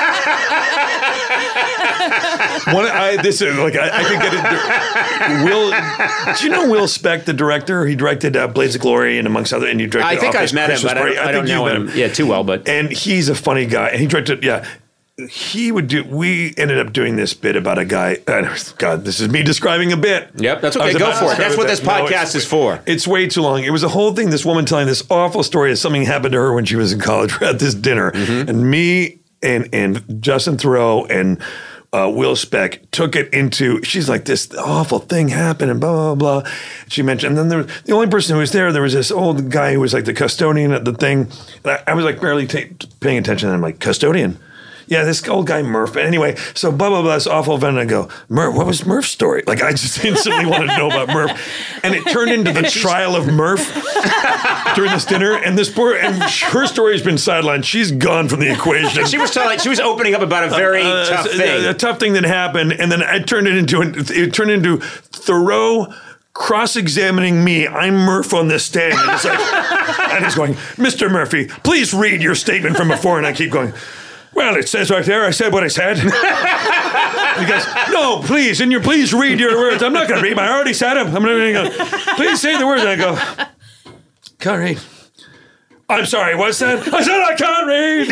one, I, this is like I, I could get it. Will, do you know Will Speck, the director? He directed uh, Blades of Glory and amongst other. And he directed. I think Office, I've met him, Christmas but I Party. don't, I don't think know you've met him. Yeah, too well, but And he's a funny guy. And he directed. Yeah. He would do. We ended up doing this bit about a guy. Uh, God, this is me describing a bit. Yep, that's I okay. was Go about to for it. describe That's what that. this No, podcast it's- is for. It's way too long. It was a whole thing. This woman telling this awful story of something happened to her when she was in college. We're at this dinner, Mm-hmm. and me and and Justin Theroux and uh, Will Speck took it into. She's like, this awful thing happened, and blah blah blah. She mentioned, and then there was, the only person who was there. There was this old guy who was like the custodian at the thing. And I, I was like barely ta paying attention. And I'm like, custodian. Yeah, this old guy Murph. But anyway, so blah, blah, blah, this awful event. And I go, Murph, what was Murph's story? Like, I just instantly wanted to know about Murph. And it turned into the trial of Murph during this dinner. And this poor, and her story has been sidelined. She's gone from the equation. She was telling, she was opening up about a very Uh, tough a, thing. A, a tough thing that happened. And then I turned it into, an, it turned into Thoreau cross-examining me. I'm Murph on this stand. And it's like, and he's going, Mister Murphy, please read your statement from before. And I keep going, well, it says right there, I said what I said. He goes, no, please, and you please read your words. I'm not going to read them. I already said them. I'm going to go, please say the words. And I go, can't read. I'm sorry, what's that? I said I can't read.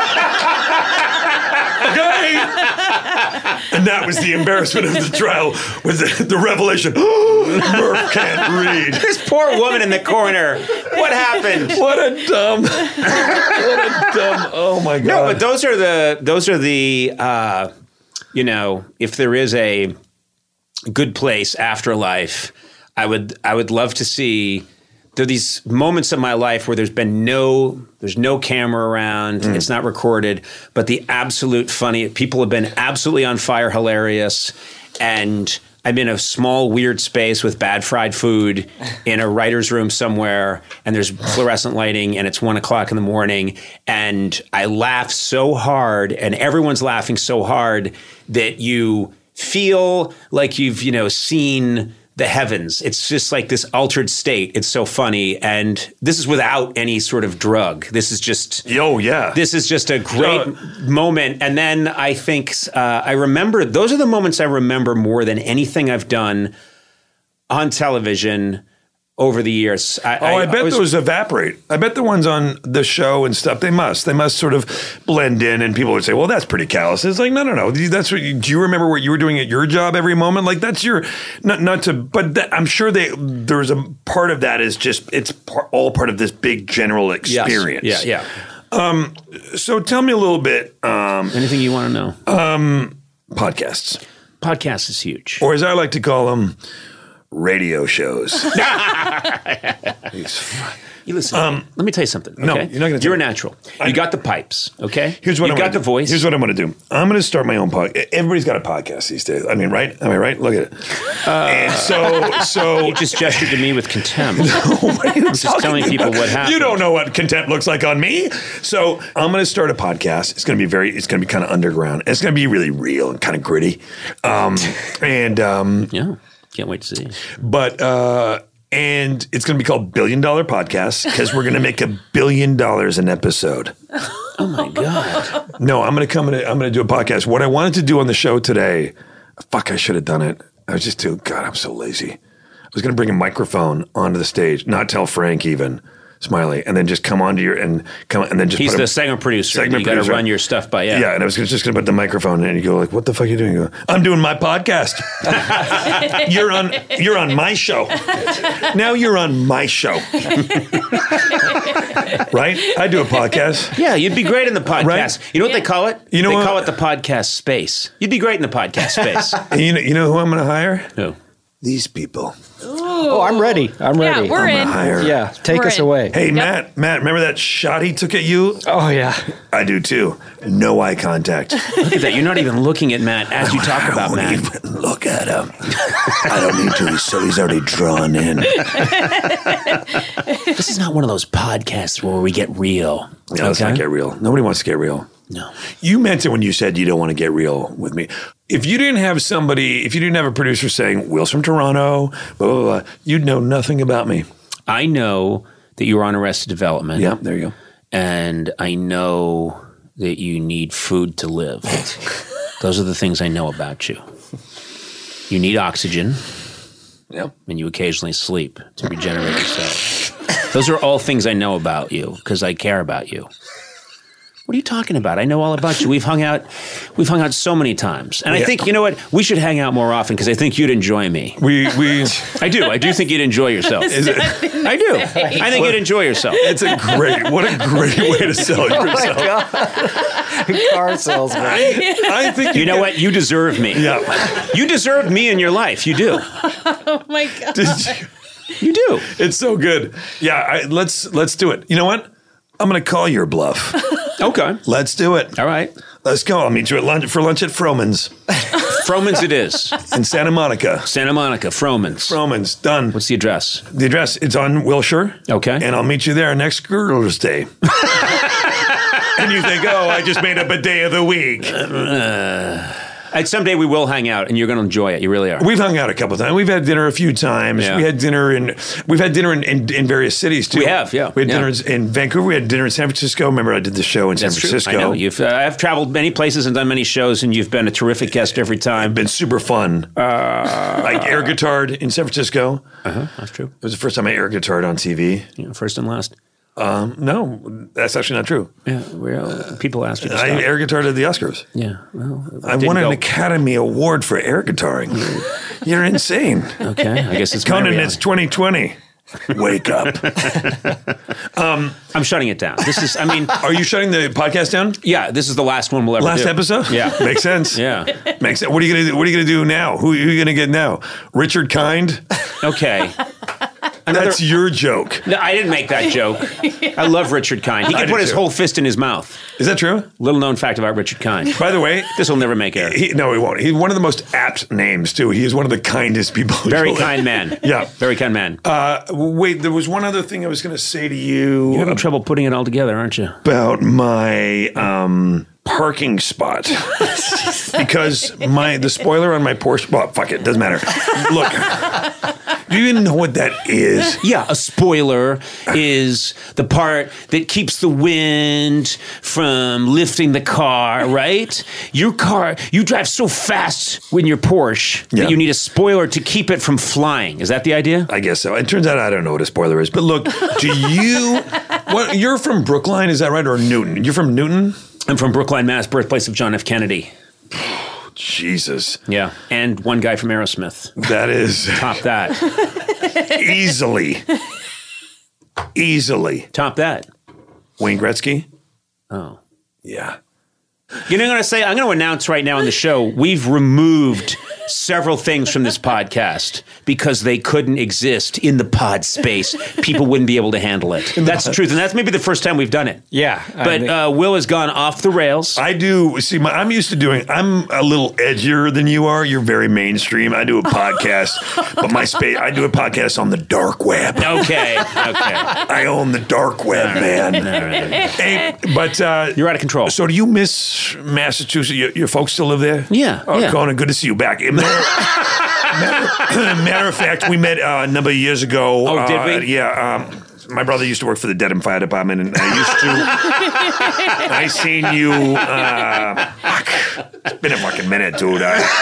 Okay. And that was the embarrassment of the trial, was the, the revelation. Murph can't read. This poor woman in the corner. What happened? What a dumb, what a dumb, oh my God. No, but those are the, those are the, uh, you know, if there is a good place afterlife, I would, I would love to see. There are these moments in my life where there's been no, there's no camera around, Mm. it's not recorded, but the absolute funny, people have been absolutely on fire, hilarious, and I'm in a small, weird space with bad fried food in a writer's room somewhere, and there's fluorescent lighting, and it's one o'clock in the morning, and I laugh so hard, and everyone's laughing so hard that you feel like you've, you know, seen the heavens. It's just like this altered state. It's so funny. And this is without any sort of drug. This is just... Oh, yeah. This is just a great uh, moment. And then I think uh, I remember... Those are the moments I remember more than anything I've done on television over the years. I, oh, I, I bet I was, those evaporate. I bet the ones on the show and stuff, they must. They must sort of blend in, and people would say, well, that's pretty callous. It's like, no, no, no. That's what you, do you remember what you were doing at your job every moment? Like, that's your, not not to, but that, I'm sure they there's a part of that is just, it's par, all part of this big general experience. Yes. Yeah, yeah. Um, so tell me a little bit. Um, Anything you want to know? Um, podcasts. Podcast is huge. Or as I like to call them, radio shows. You listen. Um, let me tell you something. Okay? No, you're not going to. You're a natural. You got the pipes. Okay. Here's what you I'm got gonna the do. voice. Here's what I'm going to do. I'm going to start my own podcast. Everybody's got a podcast these days. I mean, right? Am I right? Look at it. Uh, and so, so you just gestured to me with contempt. What are you I'm just telling about? people what happened. You don't know what contempt looks like on me. So I'm going to start a podcast. It's going to be very. It's going to be kind of underground. It's going to be really real and kind of gritty. Um, and um, yeah, can't wait to see. But. Uh, And it's going to be called Billion Dollar Podcast because we're going to make a billion dollars an episode. Oh my God! No, I'm going to come in. I'm going to do a podcast. What I wanted to do on the show today, fuck, I should have done it. I was just too. God, I'm so lazy. I was going to bring a microphone onto the stage, not tell Frank even. Smiley, and then just come onto your and come and then just. He's put the a, segment producer. Segment you got to producer. run your stuff by yeah. Yeah, and I was gonna, just going to put the microphone in, and you go like, "What the fuck are you doing?" You go, I'm doing my podcast. you're on. You're on my show. Now you're on my show. Right? I do a podcast. Yeah, you'd be great in the podcast. Right? You know what they call it? You know they what? call it the podcast space. You'd be great in the podcast space. And you know, you know who I'm going to hire? Who? These people. Oh, I'm ready. I'm ready. Yeah, we're I'm in. gonna hire. Yeah, take We're us in. away. Hey, Matt. Matt, remember that shot he took at you? Oh, yeah. I do too. No eye contact. Look at that. You're not even looking at Matt as you talk I about won't Matt. even look at him. I don't need to. So he's already drawn in. This is not one of those podcasts where we get real. No, let's not get real. Nobody wants to get real. No. You meant it when you said you don't want to get real with me. If you didn't have somebody, if you didn't have a producer saying, Will's from Toronto, blah, blah, blah, you'd know nothing about me. I know that you were on Arrested Development. Yeah, there you go. And I know that you need food to live. Those are the things I know about you. You need oxygen. Yep. And you occasionally sleep to regenerate yourself. Those are all things I know about you because I care about you. What are you talking about? I know all about you. We've hung out, we've hung out so many times, and I Yeah. think you know what? We should hang out more often because I think you'd enjoy me. We we. I do. I do think you'd enjoy yourself. Is it? I do. I think you'd enjoy yourself. It's a great. What a great way to sell yourself. Car salesman. I, I think You know what? You deserve me. Yeah. You deserve me in your life. You do. Oh my God. Did you- You do. It's so good. Yeah. I, let's let's do it. You know what? I'm going to call your bluff. Okay. Let's do it. All right. Let's go. I'll meet you at lunch for lunch at Froman's Froman's it is. in Santa Monica. Santa Monica, Froman's. Froman's done. What's the address? The address, it's on Wilshire. Okay. And I'll meet you there next Girdler's Day. And you think, oh, I just made up a day of the week. And someday we will hang out, and you're going to enjoy it. You really are. We've hung out a couple of times. We've had dinner a few times. Yeah. We had dinner in, we've had dinner in, in, in various cities too. We have, yeah. We had Yeah. dinners in Vancouver. We had dinner in San Francisco. Remember, I did the show in That's San true. Francisco. I know. You've, uh, I've traveled many places and done many shows, and you've been a terrific guest every time. Been super fun. Uh, like air guitared in San Francisco. Uh-huh, that's true. It was the first time I air guitared on T V. Yeah, first and last. Um, no, that's actually not true. Yeah, well, people asked you to I stop. air guitared at the Oscars. Yeah, well, it I didn't won an go. Academy Award for air guitaring. You're insane. Okay, I guess it's my Conan, reality. it's twenty twenty. Wake up. I'm shutting it down. This is, I mean, Are you shutting the podcast down? yeah, this is the last one we'll ever Last do. episode? Yeah. Makes sense. Yeah. Makes sense. What are you gonna do? What are you gonna do now? Who, who are you gonna get now? Richard Kind? Okay. Another, That's your joke. No, I didn't make that joke. I love Richard Kind. He I can do put his too. whole fist in his mouth. Is that true? Little known fact about Richard Kind. By the way, This will never make air. he, no, he won't. He's one of the most apt names, too. He is one of the kindest people. Very you'll- kind man. Yeah. Very kind man. Uh, wait, there was one other thing I was going to say to you You're having trouble putting it all together, aren't you? about my um, parking spot. Because my the spoiler on my Porsche, well, fuck it, doesn't matter. Look, do you even know what that is? Yeah, a spoiler is the part that keeps the wind from lifting the car, right? Your car, you drive so fast in your Porsche Yeah. that you need a spoiler to keep it from flying. Is that the idea? I guess so. It turns out I don't know what a spoiler is. But look, do you, what, you're from Brookline, is that right? Or Newton? You're from Newton? I'm from Brookline, Mass., birthplace of John F. Kennedy. Jesus. Yeah, and one guy from Aerosmith. That is Top that. easily, easily. Top that. Wayne Gretzky? Oh. Yeah. You know what I'm going to say? I'm going to announce right now on the show, we've removed several things from this podcast because they couldn't exist in the pod space. People wouldn't be able to handle it. That's the truth. And that's maybe the first time we've done it. Yeah. I But think- uh, Will has gone off the rails. I do. See, my, I'm used to doing, I'm a little edgier than you are. You're very mainstream. I do a podcast, but my space, I do a podcast on the dark web. Okay. Okay. I own the dark web, man. Hey, but uh, You're out of control. So do you miss Massachusetts? Your, your folks still live there? Yeah, Oh, yeah. Conan, good to see you back. Matter, matter, matter of fact, we met uh, a number of years ago. Oh, did uh, we? Yeah. Um, my brother used to work for the Dedham Fire Department, and I used to. I seen you. Uh, fuck. It's been a fucking minute, dude.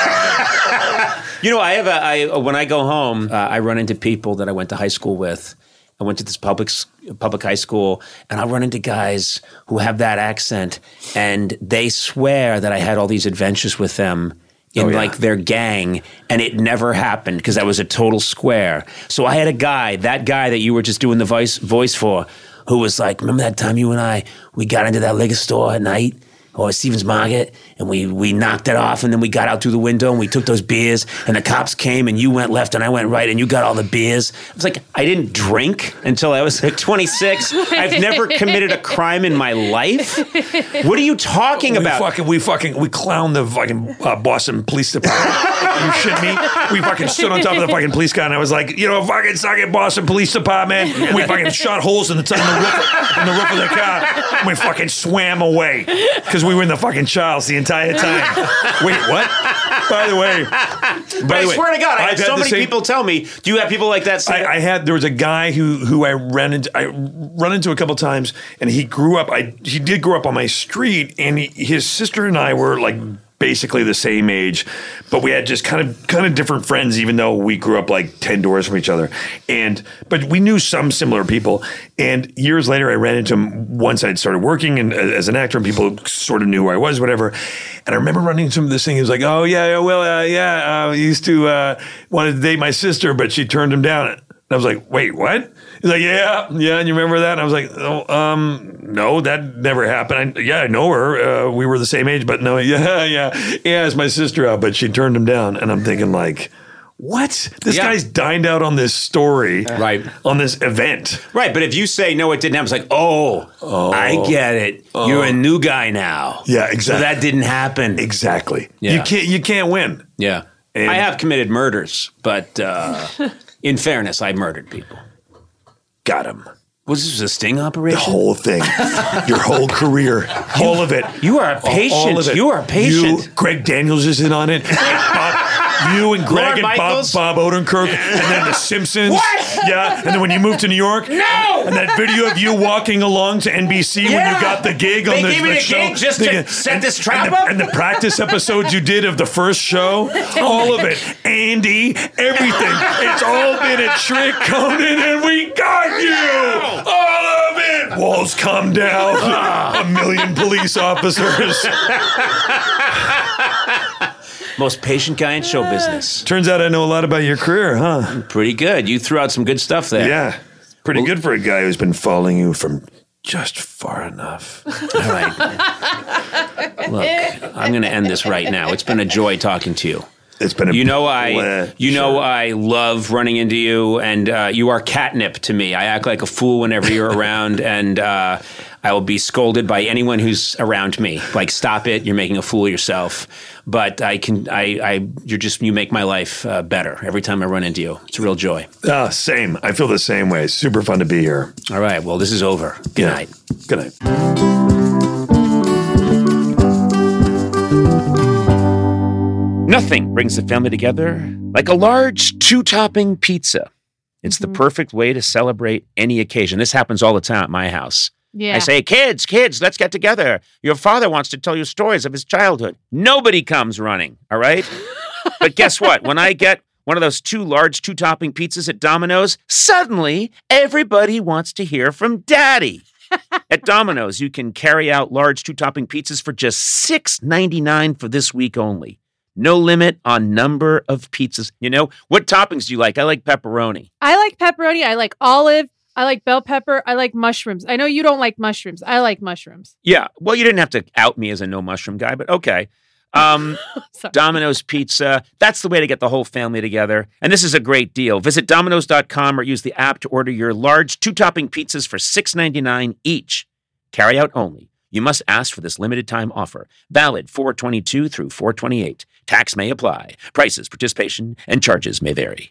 I, You know, I have a, I, when I go home, uh, I run into people that I went to high school with. I went to this public s- public high school, and I run into guys who have that accent, and they swear that I had all these adventures with them in Oh, yeah. like their gang, and it never happened because I was a total square. So I had a guy, that guy that you were just doing the voice voice for, who was like, "Remember that time you and I we got into that liquor store at night?" Or Stevens Market, and we we knocked it off, and then we got out through the window, and we took those beers, and the cops came, and you went left, and I went right, and you got all the beers. I was like, I didn't drink until I was like twenty-six. I've never committed a crime in my life. What are you talking we about? fucking, we fucking, we clowned the fucking uh, Boston Police Department. You shit me? We fucking stood on top of the fucking police car, and I was like, you know, fucking suck it, Boston Police Department. We fucking shot holes in the, in the roof, in the roof of the car. And we fucking swam away because we were in the fucking Charles the entire time. Wait, what? By the way, But by I the way, swear to God, I I've had had so the many same- people tell me, do you have people like that say I, I had there was a guy who who I ran into I run into a couple times, and he grew up. I he did grow up on my street, and he, his sister and I were like basically the same age, but we had just kind of kind of different friends, even though we grew up like ten doors from each other. And but we knew some similar people. And years later, I ran into him once I'd started working and as an actor, and people sort of knew who I was, whatever. And I remember running into him this thing. He was like, "Oh yeah, yeah, well, uh, yeah, uh, he used to uh, wanted to date my sister, but she turned him down." And I was like, "Wait, what?" He's like, "Yeah, yeah." And you remember that? And I was like, "Oh, um, no, that never happened. I, yeah, I know her. Uh, we were the same age, but no, yeah, yeah, yeah. It's my sister out, but she turned him down." And I'm thinking, like, what? This Yeah. guy's dined out on this story, Right. On this event. Right, but if you say no, it didn't happen, it's like, oh, I get it. You're a new guy now. Yeah, So exactly. that didn't happen. Exactly. Yeah. You can't. You can't win. Yeah. And- I have committed murders, but uh, in fairness, I murdered people. Got him. Was this a sting operation? The whole thing, your whole career, all of it. You are a patient. All of it. You are a patient. You, Greg Daniels is in on it. Bob, you and Greg Lorne and Bob, Michaels? Bob Odenkirk, and then The Simpsons. What? Yeah, and then when you moved to New York, No! and that video of you walking along to N B C when Yeah. you got the gig They on the, gave me the the show. gig just to They- set and- this trap and the, up? and the practice episodes you did of the first show, all of it, Andy, everything. It's all been a trick, Conan, and we got you. All of it. Walls come down. A million police officers. Most patient guy in show business. Turns out I know a lot about your career, huh? Pretty good. You threw out some good stuff there. Yeah. Pretty good for a guy who's been following you from just far enough. All right. Look, I'm going to end this right now. It's been a joy talking to you. It's been a You know, I pleasure. you know I love running into you, and uh, you are catnip to me. I act like a fool whenever you're around, and uh, I will be scolded by anyone who's around me. Like, stop it! You're making a fool of yourself. But I can, I, I you're just you make my life uh, better every time I run into you. It's a real joy. Ah, same. I feel the same way. Super fun to be here. All right, well, this is over. Good Yeah. night. Good night. Nothing brings the family together like a large two-topping pizza. It's the perfect way to celebrate any occasion. This happens all the time at my house. Yeah. I say, kids, kids, let's get together. Your father wants to tell you stories of his childhood. Nobody comes running, all right? But guess what? When I get one of those two large two-topping pizzas at Domino's, suddenly everybody wants to hear from Daddy. At Domino's, you can carry out large two-topping pizzas for just six ninety-nine for this week only. No limit on number of pizzas. You know, what toppings do you like? I like pepperoni. I like pepperoni. I like olive. I like bell pepper. I like mushrooms. I know you don't like mushrooms. I like mushrooms. Yeah, well, you didn't have to out me as a no mushroom guy, but okay. Um, Sorry. Domino's Pizza, that's the way to get the whole family together. And this is a great deal. Visit Domino's dot com or use the app to order your large two-topping pizzas for six ninety-nine each. Carry out only. You must ask for this limited time offer. Valid four twenty-two through four twenty-eight. Tax may apply. Prices, participation, and charges may vary.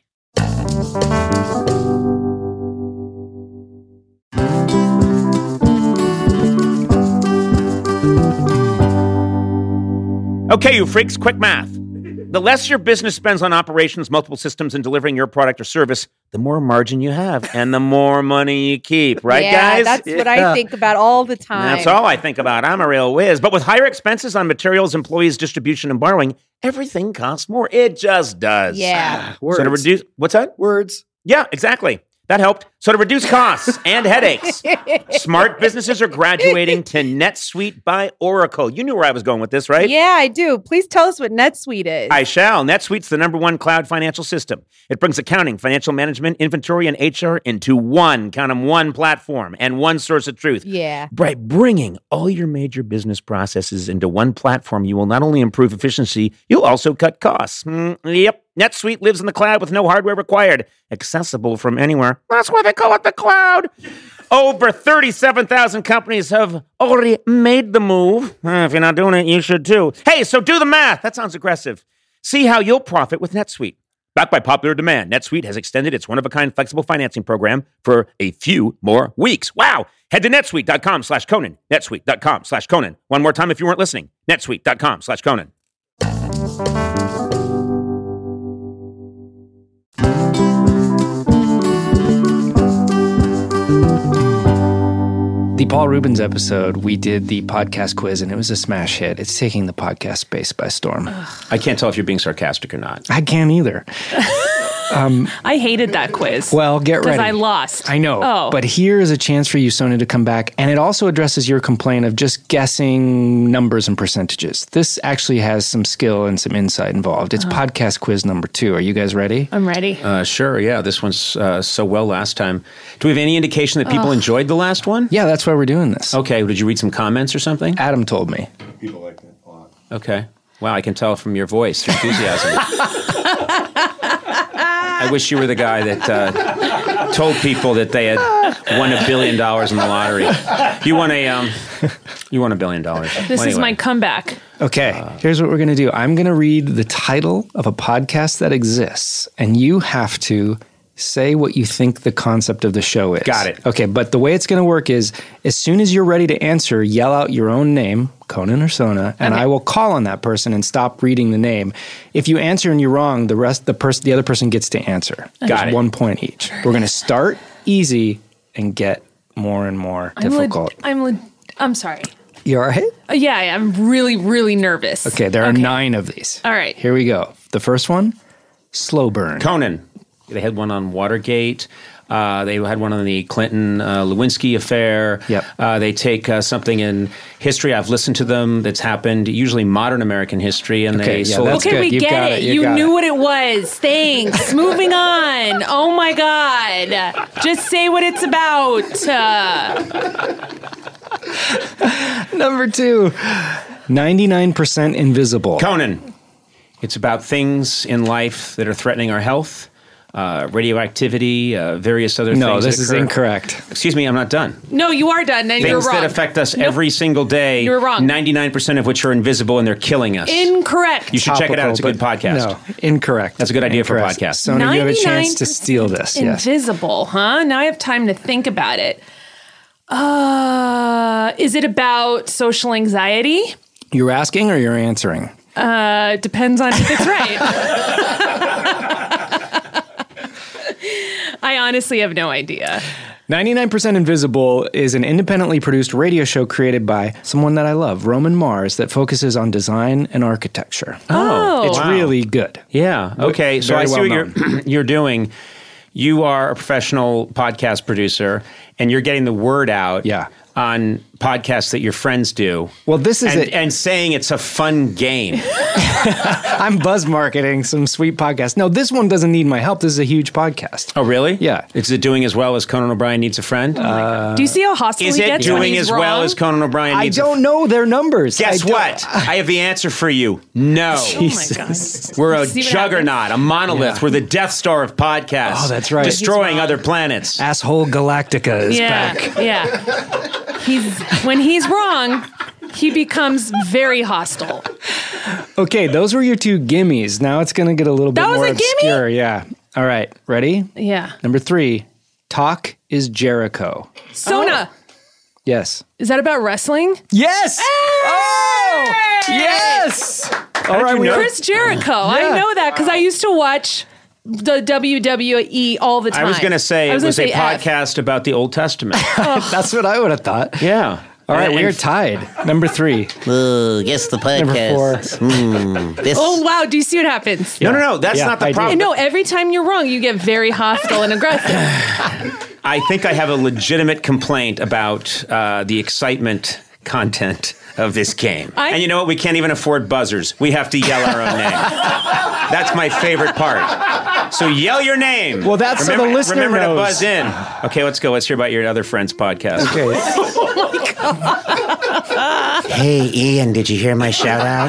Okay, you freaks, quick math. The less your business spends on operations, multiple systems, and delivering your product or service, the more margin you have and the more money you keep. Right, yeah, guys? that's what I think about all the time. That's all I think about. I'm a real whiz. But with higher expenses on materials, employees, distribution, and borrowing, everything costs more. It just does. Yeah. Words. So to reduce, what's that? Words. Yeah, exactly. That helped. So to reduce costs and headaches, smart businesses are graduating to NetSuite by Oracle. You knew where I was going with this, right? Yeah, I do. Please tell us what NetSuite is. I shall. NetSuite's the number one cloud financial system. It brings accounting, financial management, inventory, and H R into one, count 'em, one platform and one source of truth. Yeah. By bringing all your major business processes into one platform, you will not only improve efficiency, you'll also cut costs. Mm, yep. NetSuite lives in the cloud with no hardware required, accessible from anywhere. That's why they call it the cloud. Over thirty-seven thousand companies have already made the move. Uh, if you're not doing it, you should too. Hey, so do the math. That sounds aggressive. See how you'll profit with NetSuite. Backed by popular demand, NetSuite has extended its one-of-a-kind flexible financing program for a few more weeks. Wow! Head to netsuite.com slash Conan. netsuite.com slash Conan. One more time if you weren't listening. netsuite.com slash Conan. The Paul Rubens episode, we did the podcast quiz, and it was a smash hit. It's taking the podcast space by storm. I can't tell if you're being sarcastic or not. I can't either. I hated that quiz. Well, get ready. Because I lost. I know. Oh. But here is a chance for you, Sonia, to come back. And it also addresses your complaint of just guessing numbers and percentages. This actually has some skill and some insight involved. It's podcast quiz number two. Are you guys ready? I'm ready. Uh, sure, yeah. This one's uh, so well last time. Do we have any indication that people enjoyed the last one? Yeah, that's why we're doing this. Okay, did you read some comments or something? Adam told me. People like that a lot. Okay. Wow, I can tell from your voice, your enthusiasm. I wish you were the guy that uh, told people that they had won a billion dollars in the lottery. You won a um, you won a billion dollars. This Well, is my anyway. comeback. Okay, here's what we're going to do. I'm going to read the title of a podcast that exists, and you have to say what you think the concept of the show is. Got it. Okay, but the way it's going to work is as soon as you're ready to answer, yell out your own name, Conan or Sona, and Okay. I will call on that person and stop reading the name. If you answer and you're wrong, the rest, the person, the other person gets to answer. Got There's it. one point each. We're going to start easy and get more and more I'm difficult. le- I'm le- I'm sorry. You all right? Uh, yeah, I'm really, really nervous. Okay, there are nine of these. All right. Here we go. The first one, slow burn. Conan. They had one on Watergate. Uh, they had one on the Clinton uh, Lewinsky affair. Yep. Uh, they take uh, something in history. I've listened to them that's happened, usually modern American history, and Okay, they yeah, sold that's Okay, good. we You get got it. it. You You got knew it. what it was. Thanks. Moving on. Oh my God. Just say what it's about. Uh, Number two, ninety-nine percent invisible. Conan. It's about things in life that are threatening our health, uh, radioactivity, uh, various other No, things. this that is occur. incorrect. Excuse me, I'm not done. No, you are done, and Things you're wrong. that affect us Nope. every single day. You're wrong. ninety-nine percent of which are invisible and they're killing us. Incorrect. You should check it out. It's a good Topical, podcast. but No, incorrect. That's a good idea for a Incorrect. podcast. Sona, you have a chance to steal this. Yes. Invisible, huh? Now I have time to think about it. Uh, is it about social anxiety? You're asking or you're answering? Uh, depends on if it's right. I honestly have no idea. ninety-nine percent Invisible is an independently produced radio show created by someone that I love, Roman Mars, that focuses on design and architecture. Oh. It's wow. really good. Yeah. Okay. So Very I see well what you're you're doing. You are a professional podcast producer, and you're getting the word out Yeah. on podcasts that your friends do. Well, this is and, it. and saying it's a fun game. I'm buzz marketing some sweet podcast. No, this one doesn't need my help. This is a huge podcast. Oh, really? Yeah. Is it doing as well as Conan O'Brien Needs a Friend? Do you see how hostile Is he it gets when doing he's as well wrong? as Conan O'Brien I Needs a don't know their numbers. Guess I don't- what? I have the answer for you. No. Oh my God. We're a See what juggernaut, a monolith. Yeah. We're the Death Star of podcasts. Oh, that's right. Destroying He's wrong. other planets. Asshole Galactica is Yeah, back. yeah. He's when he's wrong, he becomes very hostile. Okay, those were your two gimmies. Now it's going to get a little That bit was more a gimme? obscure. Yeah. All right. Ready? Yeah. Number three. Talk is Jericho. Sona, Yes. is that about wrestling? Yes. Oh, yes. All right. you We know? are, Chris Jericho. I Yeah. know that because I used to watch the W W E all the time. I was going to say I it was gonna a say F. podcast about the Old Testament. that's what I would have thought. Yeah. All right. And- We are and tied. Number three. Ooh, guess the Number podcast. four. Mm, this, Oh wow! Do you see what happens? No, no, no. That's Yeah, not the I do. problem. No, every time you're wrong, you get very hostile and aggressive. I think I have a legitimate complaint about uh, the excitement content of this game. I- and you know what? We can't even afford buzzers. We have to yell our own name. That's my favorite part. So yell your name. Well, that's so the remember, listener remember knows. to buzz in. Okay, let's go. Let's hear about your other friend's podcast. Okay. hey, Ian, did you hear my shout out?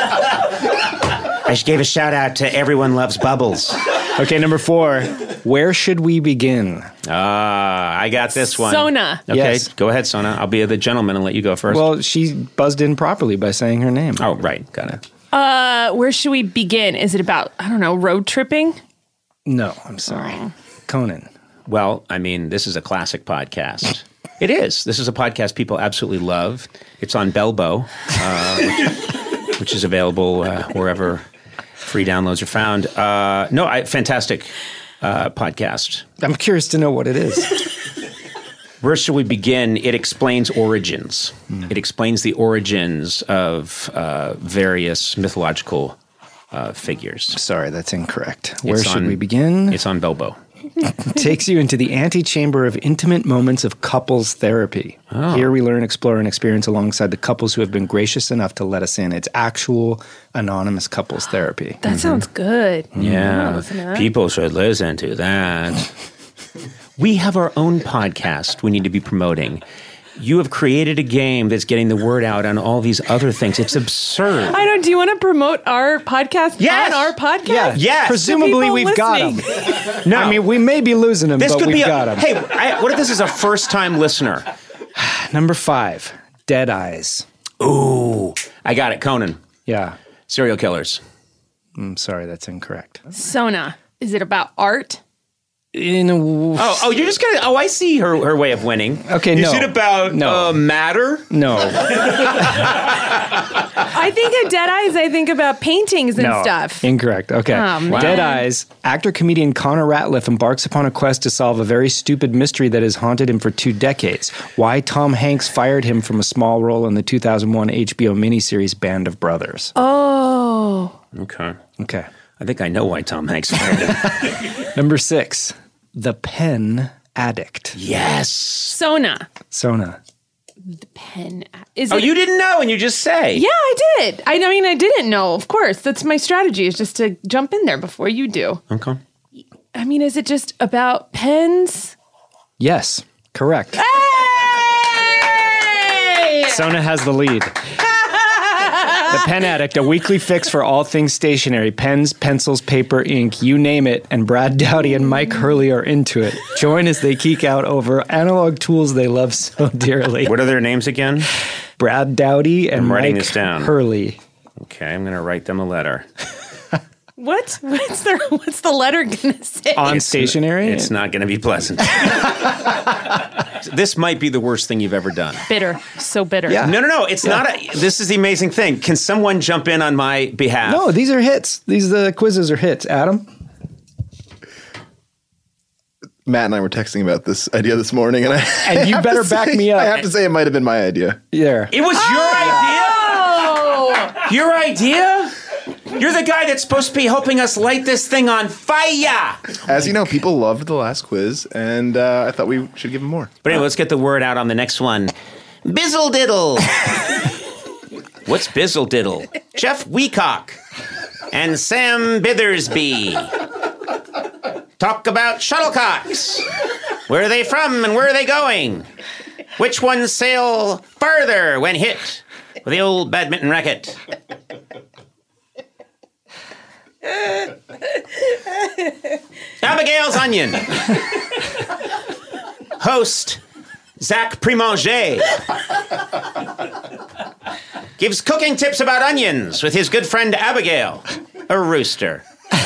I just gave a shout out to Everyone Loves Bubbles. Okay. Number four. Where should we begin? Ah, I got this one. Sona. Okay, Yes. go ahead, Sona. I'll be the gentleman and let you go first. Well, she buzzed in properly by saying her name. oh, right. Got it. Uh, where should we begin? Is it about I don't know road tripping? No, I'm sorry. Conan. Well, I mean, this is a classic podcast. It is. This is a podcast people absolutely love. It's on Belbo, uh, which, which is available uh, wherever free downloads are found. Uh, no, I, fantastic uh, podcast. I'm curious to know what it is. Where should we begin? It explains origins. It explains the origins of uh, various mythological uh, figures. Sorry, that's incorrect. Where It's should on- we begin? It's on Belbo. Takes you into the antechamber of intimate moments of couples therapy. Here we learn, explore, and experience alongside the couples who have been gracious enough to let us in. It's actual anonymous couples therapy. That sounds good. Yeah, listen to that. people should listen to that. We have our own podcast we need to be promoting. You have created a game that's getting the word out on all these other things. It's absurd. I don't. Do you want to promote our podcast Yes! on our podcast? Yeah, Yes. presumably people we've got listening. them. No, I mean, we may be losing them, this but could we've be a, got them. Hey, I, what if this is a first-time listener? Number five, Dead Eyes. Ooh, I got it. Conan, Yeah, serial killers. I'm sorry, that's incorrect. Sona. Is it about art? In a, Oh, oh, you're just gonna. Oh, I see her her way of winning. Okay, is no. it about No. uh, matter? no, I think of Dead Eyes. I think about paintings and no, stuff. incorrect. Okay, Oh, man. Dead Eyes. Actor comedian Connor Ratliff embarks upon a quest to solve a very stupid mystery that has haunted him for two decades. Why Tom Hanks fired him from a small role in the two thousand one H B O miniseries Band of Brothers. Oh, Okay, Okay, I think I know why Tom Hanks fired him. number six, The Pen Addict. Yes. Sona. Sona. Pen. Is Oh, it? you didn't know, and you just say. Yeah, I did. I mean, I didn't know. Of course, that's my strategy. Is just to jump in there before you do. Okay. I mean, is it just about pens? Yes, correct. Hey! Sona has the lead. The Pen Addict, a weekly fix for all things stationery, pens, pencils, paper, ink, you name it. And Brad Dowdy and Mike Hurley are into it. Join as they geek out over analog tools they love so dearly. What are their names again? Brad Dowdy and I'm writing Mike this down. Hurley. Okay, I'm going to write them a letter. What? What's their? What's the letter gonna say? On It's- stationery? It's not going to be pleasant. This might be the worst thing you've ever done. Bitter. So bitter. Yeah. No, no, no. It's not. A, this is the amazing thing. Can someone jump in on my behalf? No, these are hits. These the quizzes are hits. Adam? Matt and I were texting about this idea this morning, and I And you have better to back say- me up. I have to say it might have been my idea. There. It was Oh! your idea? Your idea? You're the guy that's supposed to be helping us light this thing on fire. As you know, people loved the last quiz, and uh, I thought we should give them more. But anyway, let's get the word out on the next one. Bizzle diddle. What's bizzle diddle? Jeff Weacock and Sam Bithersby talk about shuttlecocks. Where are they from and where are they going? Which ones sail farther when hit with the old badminton racket? Abigail's Onion. Host Zach Premanger gives cooking tips about onions with his good friend Abigail, a rooster.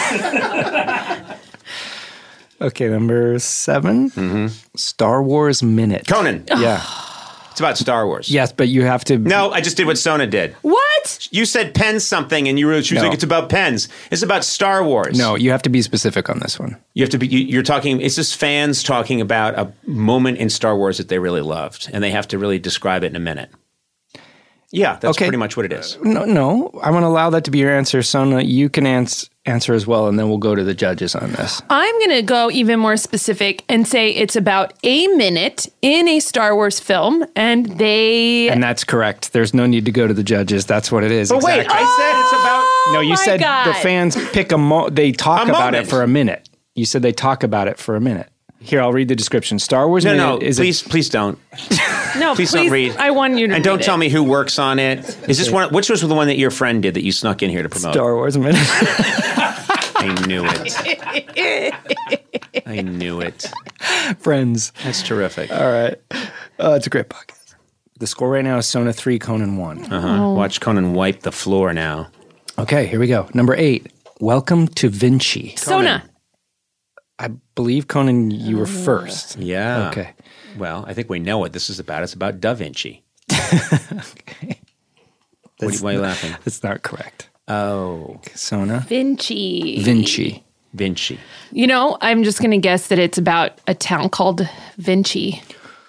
Okay, number seven. Mm-hmm. Star Wars Minute. Conan. Yeah. It's about Star Wars. Yes, but you have to. No, I just did what Sona did. What? You said pens something, and you were she was No. like, it's about pens. It's about Star Wars. No, you have to be specific on this one. You have to be, you, you're talking, it's just fans talking about a moment in Star Wars that they really loved, and they have to really describe it in a minute. Yeah, that's Okay. pretty much what it is. No, no, I want to allow that to be your answer. Sona, you can ans- answer as well, and then we'll go to the judges on this. I'm going to go even more specific and say it's about a minute in a Star Wars film, and they. And that's correct. There's no need to go to the judges. That's what it is. But wait, exactly. I said it's about. No, you my said God. the fans pick a mo. They talk A about moment. it for a minute. You said they talk about it for a minute. Here, I'll read the description. Star Wars No, Minute no, is please, please don't. no, Please, please, don't read. I want you to. And don't read tell it. me who works on it. Is this one? Which was the one that your friend did that you snuck in here to a promote? Star Wars Minute. I knew it. I knew it. Friends. That's terrific. All right. Uh, it's a great podcast. The score right now is Sona three, Conan one. Uh-huh. Watch Conan wipe the floor now. Okay, here we go. Number eight. Welcome to Vinci. Sona. I believe, Conan, you were first. Yeah. Okay. Well, I think we know what this is about. It's about Da Vinci. okay. What, why are you laughing? That's not correct. Oh. Sona. Vinci. Vinci. Vinci. You know, I'm just going to guess that it's about a town called Vinci.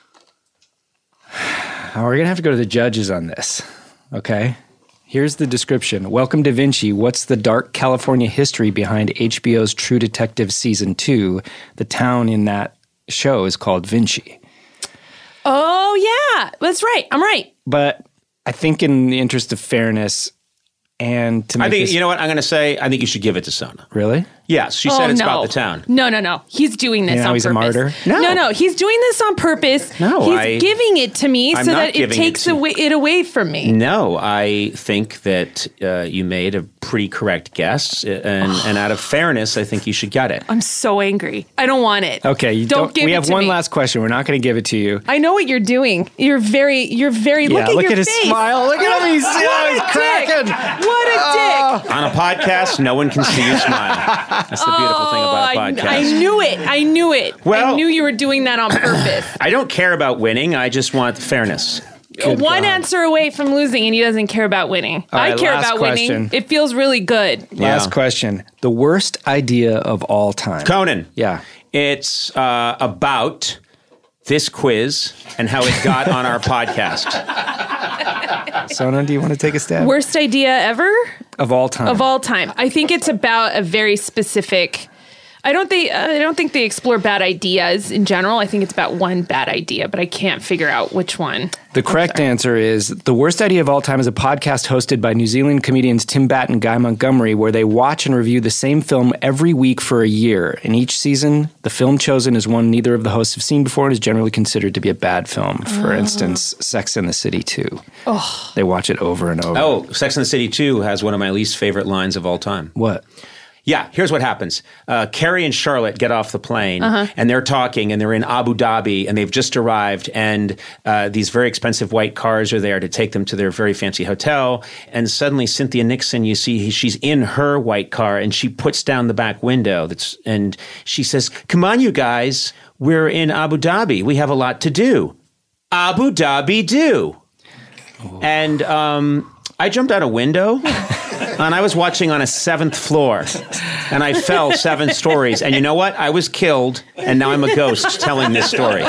Oh, we're going to have to go to the judges on this. Okay. Here's the description. Welcome to Vinci. What's the dark California history behind H B O's True Detective Season two? The town in that show is called Vinci. Oh, yeah. That's right. I'm right. But I think in the interest of fairness and to make I think, this, you know what I'm going to say? I think you should give it to Sona. Really? Yes, she oh, said it's no. about the town. No, no, no. He's doing this Yeah, on he's a purpose. martyr? No. No. no, He's doing this on purpose. No, He's I- giving it to me I'm so not that it giving it takes to- away, it away from me. No, I think that uh, you made a pretty correct guess. uh, And, and out of fairness, I think you should get it. I'm so angry. I don't want it. Okay. You Don't don't, give we it have to one me. last question. We're not going to give it to you. I know what you're doing. You're very, you're very, look Yeah, at look your at his face. smile. Look at him. He's, What oh, a he's dick. cracking. What a dick. On a podcast, no one can see you smile. That's the beautiful thing about a I, podcast. I knew it. I knew it. Well- I knew you were doing that on purpose. I don't care about winning. I just want fairness. One answer away from losing, and he doesn't care about winning. All I right, care last about question. winning. It feels really good. Last Yeah. question. The worst idea of all time. Conan. Yeah. It's uh, about this quiz and how it got on our podcast. Sona, do you want to take a stab? Worst idea ever of all time. of all time. I think it's about a very specific I don't think I don't think they explore bad ideas in general. I think it's about one bad idea, but I can't figure out which one. The correct answer is The Worst Idea of All Time is a podcast hosted by New Zealand comedians Tim Batt and Guy Montgomery, where they watch and review the same film every week for a year. In each season, the film chosen is one neither of the hosts have seen before and is generally considered to be a bad film. For Oh. instance, Sex and the City two. Oh. They watch it over and over. Oh, Sex and the City two has one of my least favorite lines of all time. What? Yeah, here's what happens. Uh, Carrie and Charlotte get off the plane, Uh-huh. and they're talking, and they're in Abu Dhabi, and they've just arrived, and uh, these very expensive white cars are there to take them to their very fancy hotel, and suddenly Cynthia Nixon, you see, she's in her white car, and she puts down the back window, that's, and she says, "Come on, you guys, we're in Abu Dhabi. We have a lot to do." Abu Dhabi do. Oh. And um, I jumped out a window. And I was watching on a seventh floor, and I fell seven stories. And you know what? I was killed, and now I'm a ghost telling this story.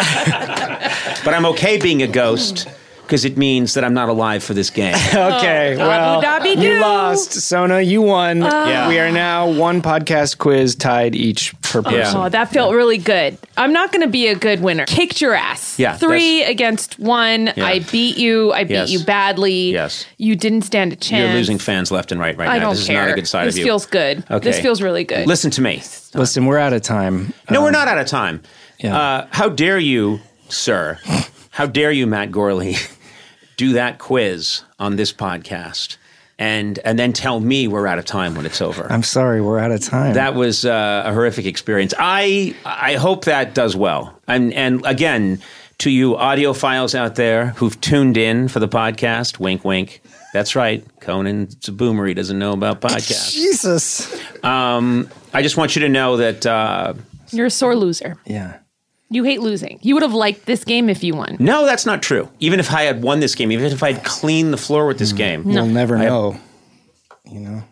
But I'm okay being a ghost because it means that I'm not alive for this game. Okay, Oh. well, Abu Dhabi you do. lost. Sona, you won. Uh. Yeah. We are now one podcast quiz tied each per person. Oh, that felt really good. I'm not going to be a good winner. Kicked your ass. Yeah, Three against one. Yeah. I beat you. I beat Yes. you badly. Yes. You didn't stand a chance. You're losing fans left and right right I now. don't This care. is not a good side this of you. feels good. Okay. This feels really good. Listen to me. Listen, we're out of time. No, Um, we're not out of time. Yeah. Uh, how dare you, sir? How dare you, Matt Gorley, do that quiz on this podcast and and then tell me we're out of time when it's over? I'm sorry, we're out of time. That was uh, a horrific experience. I I hope that does well. And and again, to you audiophiles out there who've tuned in for the podcast, wink, wink. That's right. Conan's a boomer. He doesn't know about podcasts. Jesus. Um, I just want you to know that. Uh, You're a sore loser. Yeah. You hate losing. You would have liked this game if you won. no, that's not true. Even if I had won this game, even if I had cleaned the floor with this game, We'll never I- know. You know?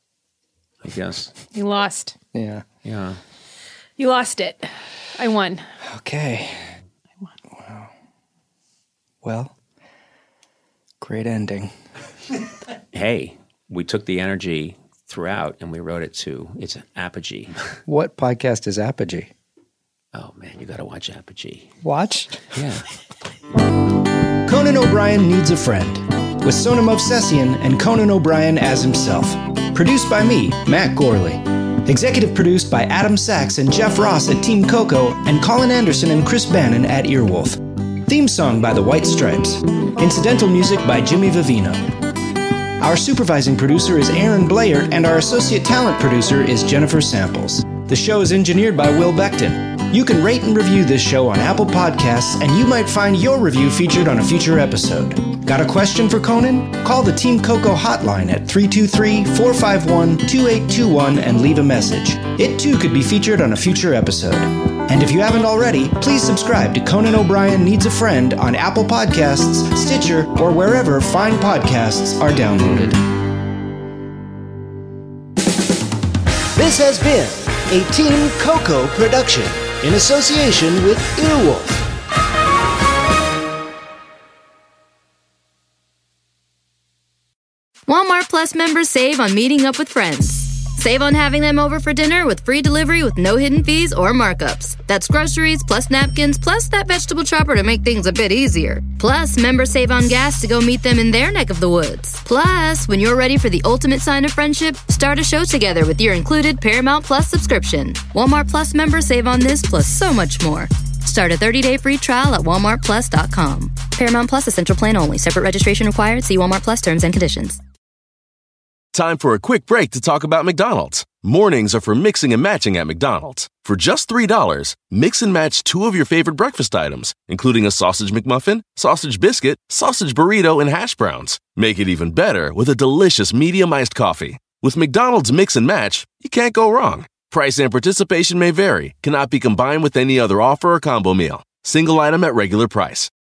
I guess. You lost. Yeah. Yeah. You lost it. I won. Okay. Wow. Well, great ending. Hey, we took the energy throughout and we wrote it to its apogee. What podcast is Apogee? Oh man, you got to watch Apogee. Watch? Yeah. Conan O'Brien Needs a Friend, with Sona Movsesian and Conan O'Brien as himself. Produced by me, Matt Gorley. Executive produced by Adam Sachs and Jeff Ross at Team Coco and Colin Anderson and Chris Bannon at Earwolf. Theme song by the White Stripes. Incidental music by Jimmy Vivino. Our supervising producer is Aaron Blair, and our associate talent producer is Jennifer Samples. The show is engineered by Will Beckton. You can rate and review this show on Apple Podcasts, and you might find your review featured on a future episode. Got a question for Conan? Call the Team Coco hotline at three two three, four five one, two eight two one and leave a message. It too could be featured on a future episode. And if you haven't already, please subscribe to Conan O'Brien Needs a Friend on Apple Podcasts, Stitcher, or wherever fine podcasts are downloaded. This has been a Team Coco production in association with Earwolf. Walmart Plus members save on meeting up with friends. Save on having them over for dinner with free delivery with no hidden fees or markups. That's groceries, plus napkins, plus that vegetable chopper to make things a bit easier. Plus, members save on gas to go meet them in their neck of the woods. Plus, when you're ready for the ultimate sign of friendship, start a show together with your included Paramount Plus subscription. Walmart Plus members save on this plus so much more. Start a thirty-day free trial at walmart plus dot com. Paramount Plus Essential Plan only. Separate registration required. See Walmart Plus terms and conditions. Time for a quick break to talk about McDonald's. Mornings are for mixing and matching at McDonald's. For just three dollars, mix and match two of your favorite breakfast items, including a sausage McMuffin, sausage biscuit, sausage burrito, and hash browns. Make it even better with a delicious medium iced coffee. With McDonald's Mix and Match, you can't go wrong. Price and participation may vary, cannot be combined with any other offer or combo meal. Single item at regular price.